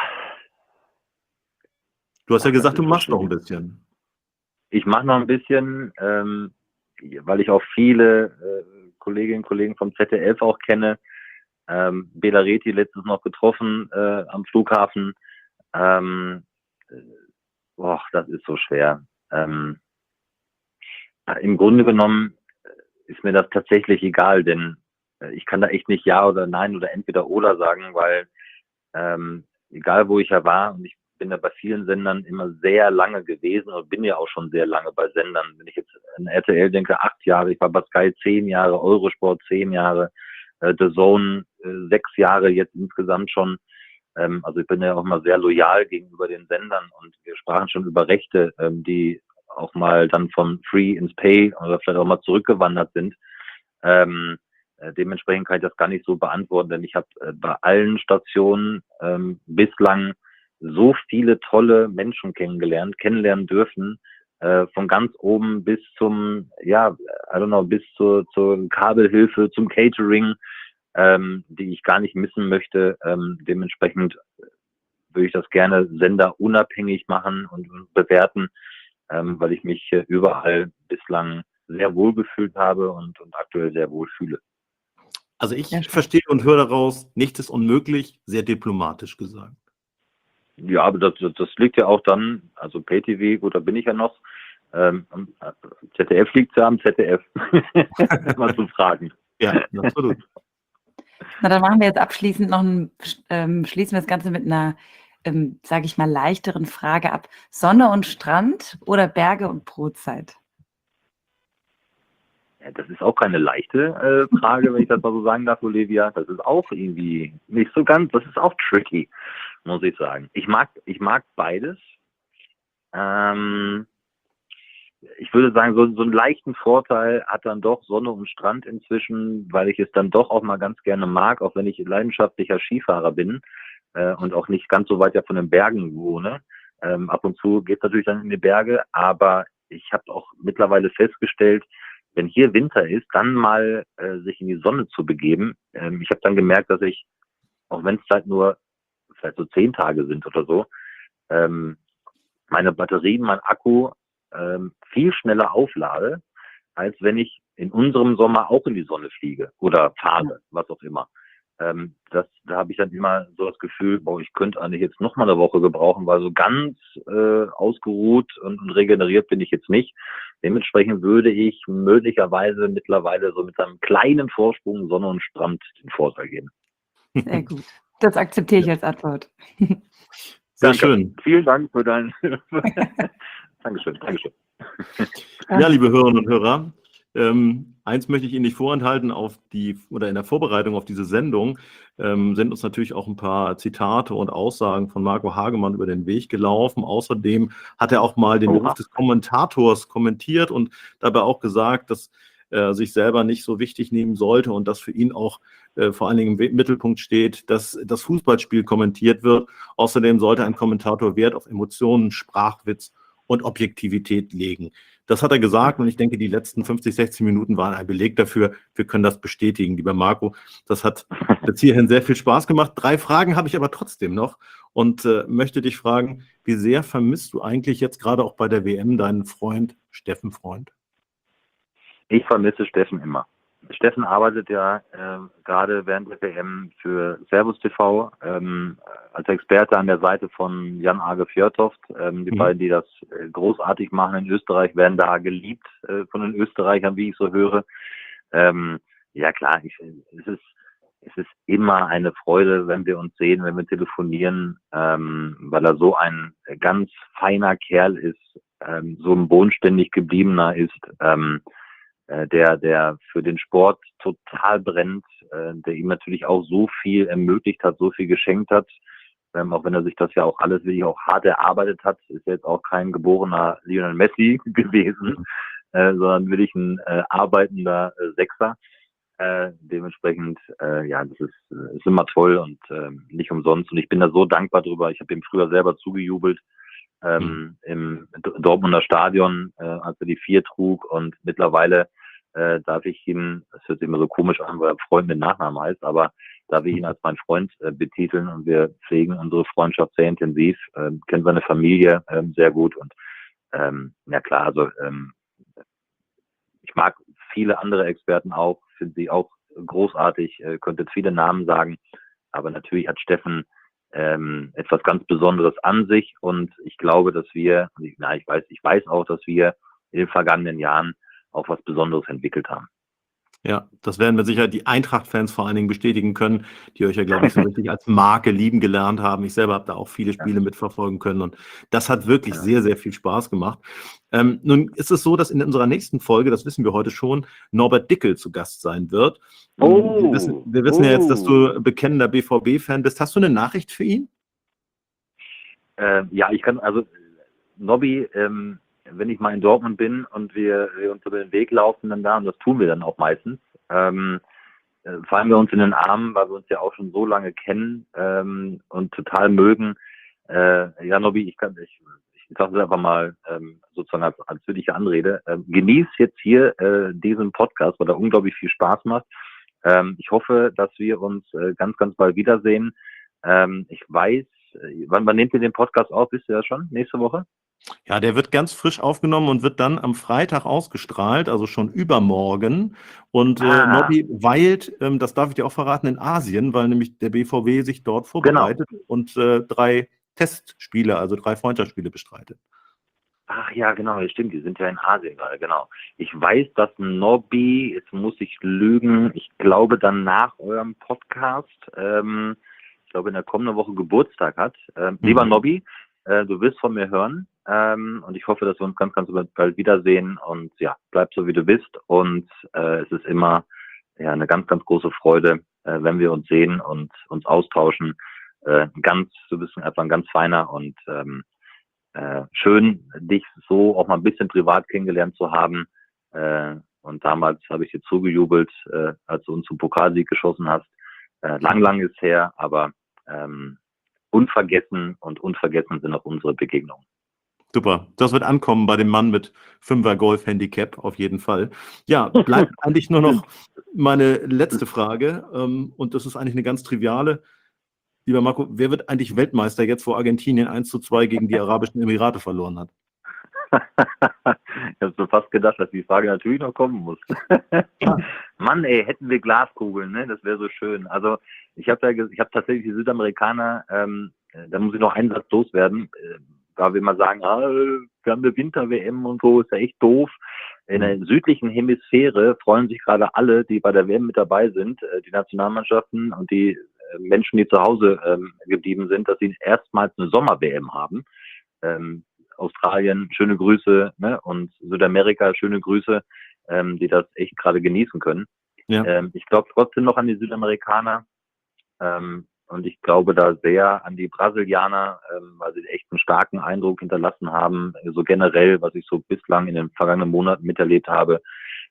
Du hast ja gesagt, du machst noch ein bisschen. Ich mache noch ein bisschen, ähm, weil ich auch viele äh, Kolleginnen und Kollegen vom Z D F auch kenne. Ähm, Bela Reti letztens noch getroffen äh, am Flughafen. Ähm, äh, boah, das ist so schwer. Ähm, Im Grunde genommen ist mir das tatsächlich egal, denn äh, ich kann da echt nicht Ja oder Nein oder entweder oder sagen, weil ähm, egal wo ich ja war, und ich bin ja bei vielen Sendern immer sehr lange gewesen und bin ja auch schon sehr lange bei Sendern. Wenn ich jetzt an R T L denke, acht Jahre, ich war bei Sky zehn Jahre, Eurosport zehn Jahre, äh, The Zone äh, sechs Jahre jetzt insgesamt schon. Ähm, also ich bin ja auch immer sehr loyal gegenüber den Sendern und wir sprachen schon über Rechte, ähm, die auch mal dann vom Free ins Pay oder vielleicht auch mal zurückgewandert sind. Ähm, äh, dementsprechend kann ich das gar nicht so beantworten, denn ich habe äh, bei allen Stationen ähm, bislang so viele tolle Menschen kennengelernt, kennenlernen dürfen, äh, von ganz oben bis zum, ja, I don't know, bis zur, zur Kabelhilfe, zum Catering, ähm, die ich gar nicht missen möchte. Ähm, dementsprechend würde ich das gerne senderunabhängig machen und, und bewerten, ähm, weil ich mich äh, überall bislang sehr wohl gefühlt habe und, und aktuell sehr wohl fühle. Also ich Ja, verstehe und höre daraus, nichts ist unmöglich, sehr diplomatisch gesagt. Ja, aber das, das liegt ja auch dann, also Pay-T V, gut, da bin ich ja noch, ähm, Z D F liegt ja am Z D F, mal zu fragen. Ja, absolut. Na, dann machen wir jetzt abschließend noch ein, ähm, schließen wir das Ganze mit einer, ähm, sage ich mal, leichteren Frage ab. Sonne und Strand oder Berge und Brotzeit? Ja, das ist auch keine leichte äh, Frage, wenn ich das mal so sagen darf, Olivia. Das ist auch irgendwie nicht so ganz, das ist auch tricky, muss ich sagen. Ich mag, ich mag beides. Ähm, ich würde sagen, so, so einen leichten Vorteil hat dann doch Sonne und Strand inzwischen, weil ich es dann doch auch mal ganz gerne mag, auch wenn ich leidenschaftlicher Skifahrer bin äh, und auch nicht ganz so weit ja von den Bergen wohne. Ähm, ab und zu geht es natürlich dann in die Berge, aber ich habe auch mittlerweile festgestellt, wenn hier Winter ist, dann mal äh, sich in die Sonne zu begeben. Ähm, ich habe dann gemerkt, dass ich, auch wenn es halt nur vielleicht so zehn Tage sind oder so, ähm, meine Batterien, mein Akku ähm, viel schneller auflade, als wenn ich in unserem Sommer auch in die Sonne fliege oder fahre, was auch immer. Ähm, das, da habe ich dann immer so das Gefühl, boah, ich könnte eigentlich jetzt noch mal eine Woche gebrauchen, weil so ganz äh, ausgeruht und, und regeneriert bin ich jetzt nicht. Dementsprechend würde ich möglicherweise mittlerweile so mit einem kleinen Vorsprung Sonne und Strand den Vorteil geben. Sehr gut. Das akzeptiere ich als Antwort. Sehr Danke. schön. Vielen Dank für dein... Dankeschön, Dankeschön. Ja, liebe Hörerinnen und Hörer, ähm, eins möchte ich Ihnen nicht vorenthalten, auf die oder in der Vorbereitung auf diese Sendung ähm, sind uns natürlich auch ein paar Zitate und Aussagen von Marco Hagemann über den Weg gelaufen. Außerdem hat er auch mal den Oha. Beruf des Kommentators kommentiert und dabei auch gesagt, dass äh, sich selber nicht so wichtig nehmen sollte und dass für ihn auch äh, vor allen Dingen im Mittelpunkt steht, dass das Fußballspiel kommentiert wird. Außerdem sollte ein Kommentator Wert auf Emotionen, Sprachwitz und Objektivität legen. Das hat er gesagt und ich denke, die letzten fünfzig, sechzig Minuten waren ein Beleg dafür. Wir können das bestätigen, lieber Marco. Das hat bis hierhin sehr viel Spaß gemacht. Drei Fragen habe ich aber trotzdem noch und äh, möchte dich fragen, wie sehr vermisst du eigentlich jetzt gerade auch bei der W M deinen Freund Steffen Freund? Ich vermisse Steffen immer. Steffen arbeitet ja äh, gerade während der W M für Servus T V ähm, als Experte an der Seite von Jan-Age Fjørtoft. Ähm, die mhm. beiden, die das äh, großartig machen in Österreich, werden da geliebt äh, von den Österreichern, wie ich so höre. Ähm, ja klar, ich, es ist es ist immer eine Freude, wenn wir uns sehen, wenn wir telefonieren, ähm, weil er so ein ganz feiner Kerl ist, ähm, so ein bodenständig gebliebener ist, ähm, der der für den Sport total brennt, äh, der ihm natürlich auch so viel ermöglicht hat, so viel geschenkt hat, ähm, auch wenn er sich das ja auch alles wirklich auch hart erarbeitet hat, ist er jetzt auch kein geborener Lionel Messi gewesen, äh, sondern wirklich ein äh, arbeitender äh, Sechser. Äh, dementsprechend, äh, ja, das ist, ist immer toll und äh, nicht umsonst. Und ich bin da so dankbar drüber. Ich habe ihm früher selber zugejubelt ähm, im Dortmunder Stadion, äh, als er die vier trug. Und mittlerweile äh, darf ich ihn, das hört sich immer so komisch an, weil er Freund mit Nachnamen heißt, aber darf ich ihn als mein Freund äh, betiteln und wir pflegen unsere Freundschaft sehr intensiv, äh, kennen seine Familie äh, sehr gut und ähm, ja klar, also ähm, ich mag viele andere Experten auch, finde sie auch großartig, äh, könnte jetzt viele Namen sagen, aber natürlich hat Steffen ähm, etwas ganz Besonderes an sich und ich glaube, dass wir, na, ich weiß, ich weiß auch, dass wir in den vergangenen Jahren auch was Besonderes entwickelt haben. Ja, das werden wir sicher die Eintracht-Fans vor allen Dingen bestätigen können, die euch ja, glaube ich, so richtig als Marke lieben gelernt haben. Ich selber habe da auch viele Spiele ja. mitverfolgen können und das hat wirklich ja. sehr, sehr viel Spaß gemacht. Ähm, nun ist es so, dass in unserer nächsten Folge, das wissen wir heute schon, Norbert Dickel zu Gast sein wird. Oh, wir wissen, wir wissen oh. ja jetzt, dass du bekennender B V B-Fan bist. Hast du eine Nachricht für ihn? Äh, ja, ich kann, also Nobby, ähm, wenn ich mal in Dortmund bin und wir, wir uns über den Weg laufen dann da, und das tun wir dann auch meistens, ähm, äh, fallen wir uns in den Arm, weil wir uns ja auch schon so lange kennen ähm, und total mögen. Äh, ja, Nobby, ich kann, ich, ich sage es einfach mal ähm, sozusagen als, als würdige Anrede. Ähm, genieß jetzt hier äh, diesen Podcast, weil er unglaublich viel Spaß macht. Ähm, ich hoffe, dass wir uns äh, ganz, ganz bald wiedersehen. Ähm, ich weiß, äh, wann, wann nehmt ihr den Podcast auf? Wisst ihr das schon? Nächste Woche? Ja, der wird ganz frisch aufgenommen und wird dann am Freitag ausgestrahlt, also schon übermorgen. Und ah. äh, Nobby weilt, ähm, das darf ich dir auch verraten, in Asien, weil nämlich der B V B sich dort vorbereitet genau. und äh, drei Testspiele, also drei Freundschaftsspiele bestreitet. Ach ja, genau, stimmt, die sind ja in Asien gerade, genau. Ich weiß, dass Nobby, jetzt muss ich lügen, ich glaube dann nach eurem Podcast, ähm, ich glaube in der kommenden Woche Geburtstag hat. Ähm, mhm. Lieber Nobby, äh, du wirst von mir hören. Ähm, und ich hoffe, dass wir uns ganz, ganz bald wiedersehen und ja, bleib so wie du bist und äh, es ist immer ja eine ganz, ganz große Freude, äh, wenn wir uns sehen und uns austauschen. Äh, ganz, du bist einfach ein ganz feiner und ähm, äh, schön, dich so auch mal ein bisschen privat kennengelernt zu haben. Äh, und damals habe ich dir zugejubelt, äh, als du uns zum Pokalsieg geschossen hast. Äh, lang, lang ist her, aber ähm, unvergessen und unvergessen sind auch unsere Begegnungen. Super, das wird ankommen bei dem Mann mit Fünfer Golf-Handicap auf jeden Fall. Ja, bleibt eigentlich nur noch meine letzte Frage ähm, und das ist eigentlich eine ganz triviale. Lieber Marco, wer wird eigentlich Weltmeister jetzt, wo Argentinien eins zu zwei gegen die Arabischen Emirate verloren hat? Ich habe so fast gedacht, dass die Frage natürlich noch kommen muss. Mann, ey, hätten wir Glaskugeln, ne? Das wäre so schön. Also ich habe ja, ich habe tatsächlich die Südamerikaner, ähm, da muss ich noch einen Satz loswerden, äh, da wir immer sagen, ah, wir haben eine Winter-W M und so, ist ja echt doof. In der südlichen Hemisphäre freuen sich gerade alle, die bei der W M mit dabei sind, die Nationalmannschaften und die Menschen, die zu Hause ähm, geblieben sind, dass sie erstmals eine Sommer-W M haben. Ähm, Australien, schöne Grüße, ne? Und Südamerika, schöne Grüße, ähm, die das echt gerade genießen können. Ja. Ähm, ich glaube trotzdem noch an die Südamerikaner ähm, und ich glaube da sehr an die Brasilianer, ähm, weil sie echt einen starken Eindruck hinterlassen haben. So generell, was ich so bislang in den vergangenen Monaten miterlebt habe,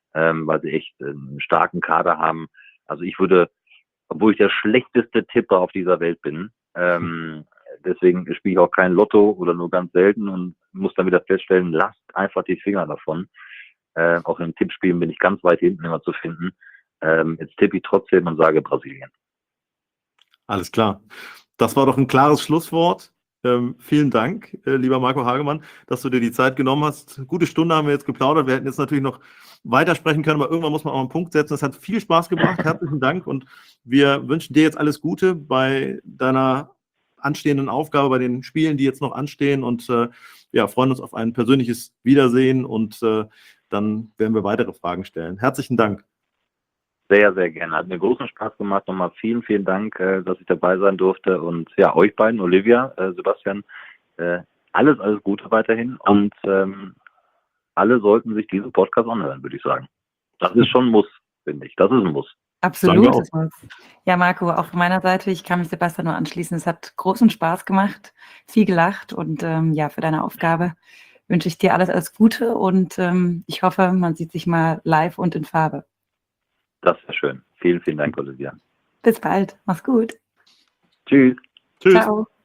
ähm, weil sie echt einen starken Kader haben. Also ich würde, obwohl ich der schlechteste Tipper auf dieser Welt bin, ähm, deswegen spiele ich auch kein Lotto oder nur ganz selten und muss dann wieder feststellen, lasst einfach die Finger davon. Äh, auch in Tippspielen bin ich ganz weit hinten immer zu finden. Ähm, jetzt tippe ich trotzdem und sage Brasilien. Alles klar. Das war doch ein klares Schlusswort. Ähm, vielen Dank, äh, lieber Marco Hagemann, dass du dir die Zeit genommen hast. Gute Stunde haben wir jetzt geplaudert. Wir hätten jetzt natürlich noch weitersprechen können, aber irgendwann muss man auch einen Punkt setzen. Es hat viel Spaß gebracht. Herzlichen Dank und wir wünschen dir jetzt alles Gute bei deiner anstehenden Aufgabe, bei den Spielen, die jetzt noch anstehen und äh, ja, freuen uns auf ein persönliches Wiedersehen und äh, dann werden wir weitere Fragen stellen. Herzlichen Dank. Sehr, sehr gerne. Hat mir großen Spaß gemacht. Nochmal vielen, vielen Dank, äh, dass ich dabei sein durfte. Und ja, euch beiden, Olivia, äh, Sebastian, äh, alles, alles Gute weiterhin. Und ähm, alle sollten sich diesen Podcast anhören, würde ich sagen. Das ist schon ein Muss, finde ich. Das ist ein Muss. Absolut. Ja, Marco, auch von meiner Seite, ich kann mich Sebastian nur anschließen. Es hat großen Spaß gemacht, viel gelacht und ähm, ja, für deine Aufgabe wünsche ich dir alles, alles Gute und ähm, ich hoffe, man sieht sich mal live und in Farbe. Das wäre schön. Vielen, vielen Dank, Olivia. Bis bald. Mach's gut. Tschüss. Tschüss. Ciao.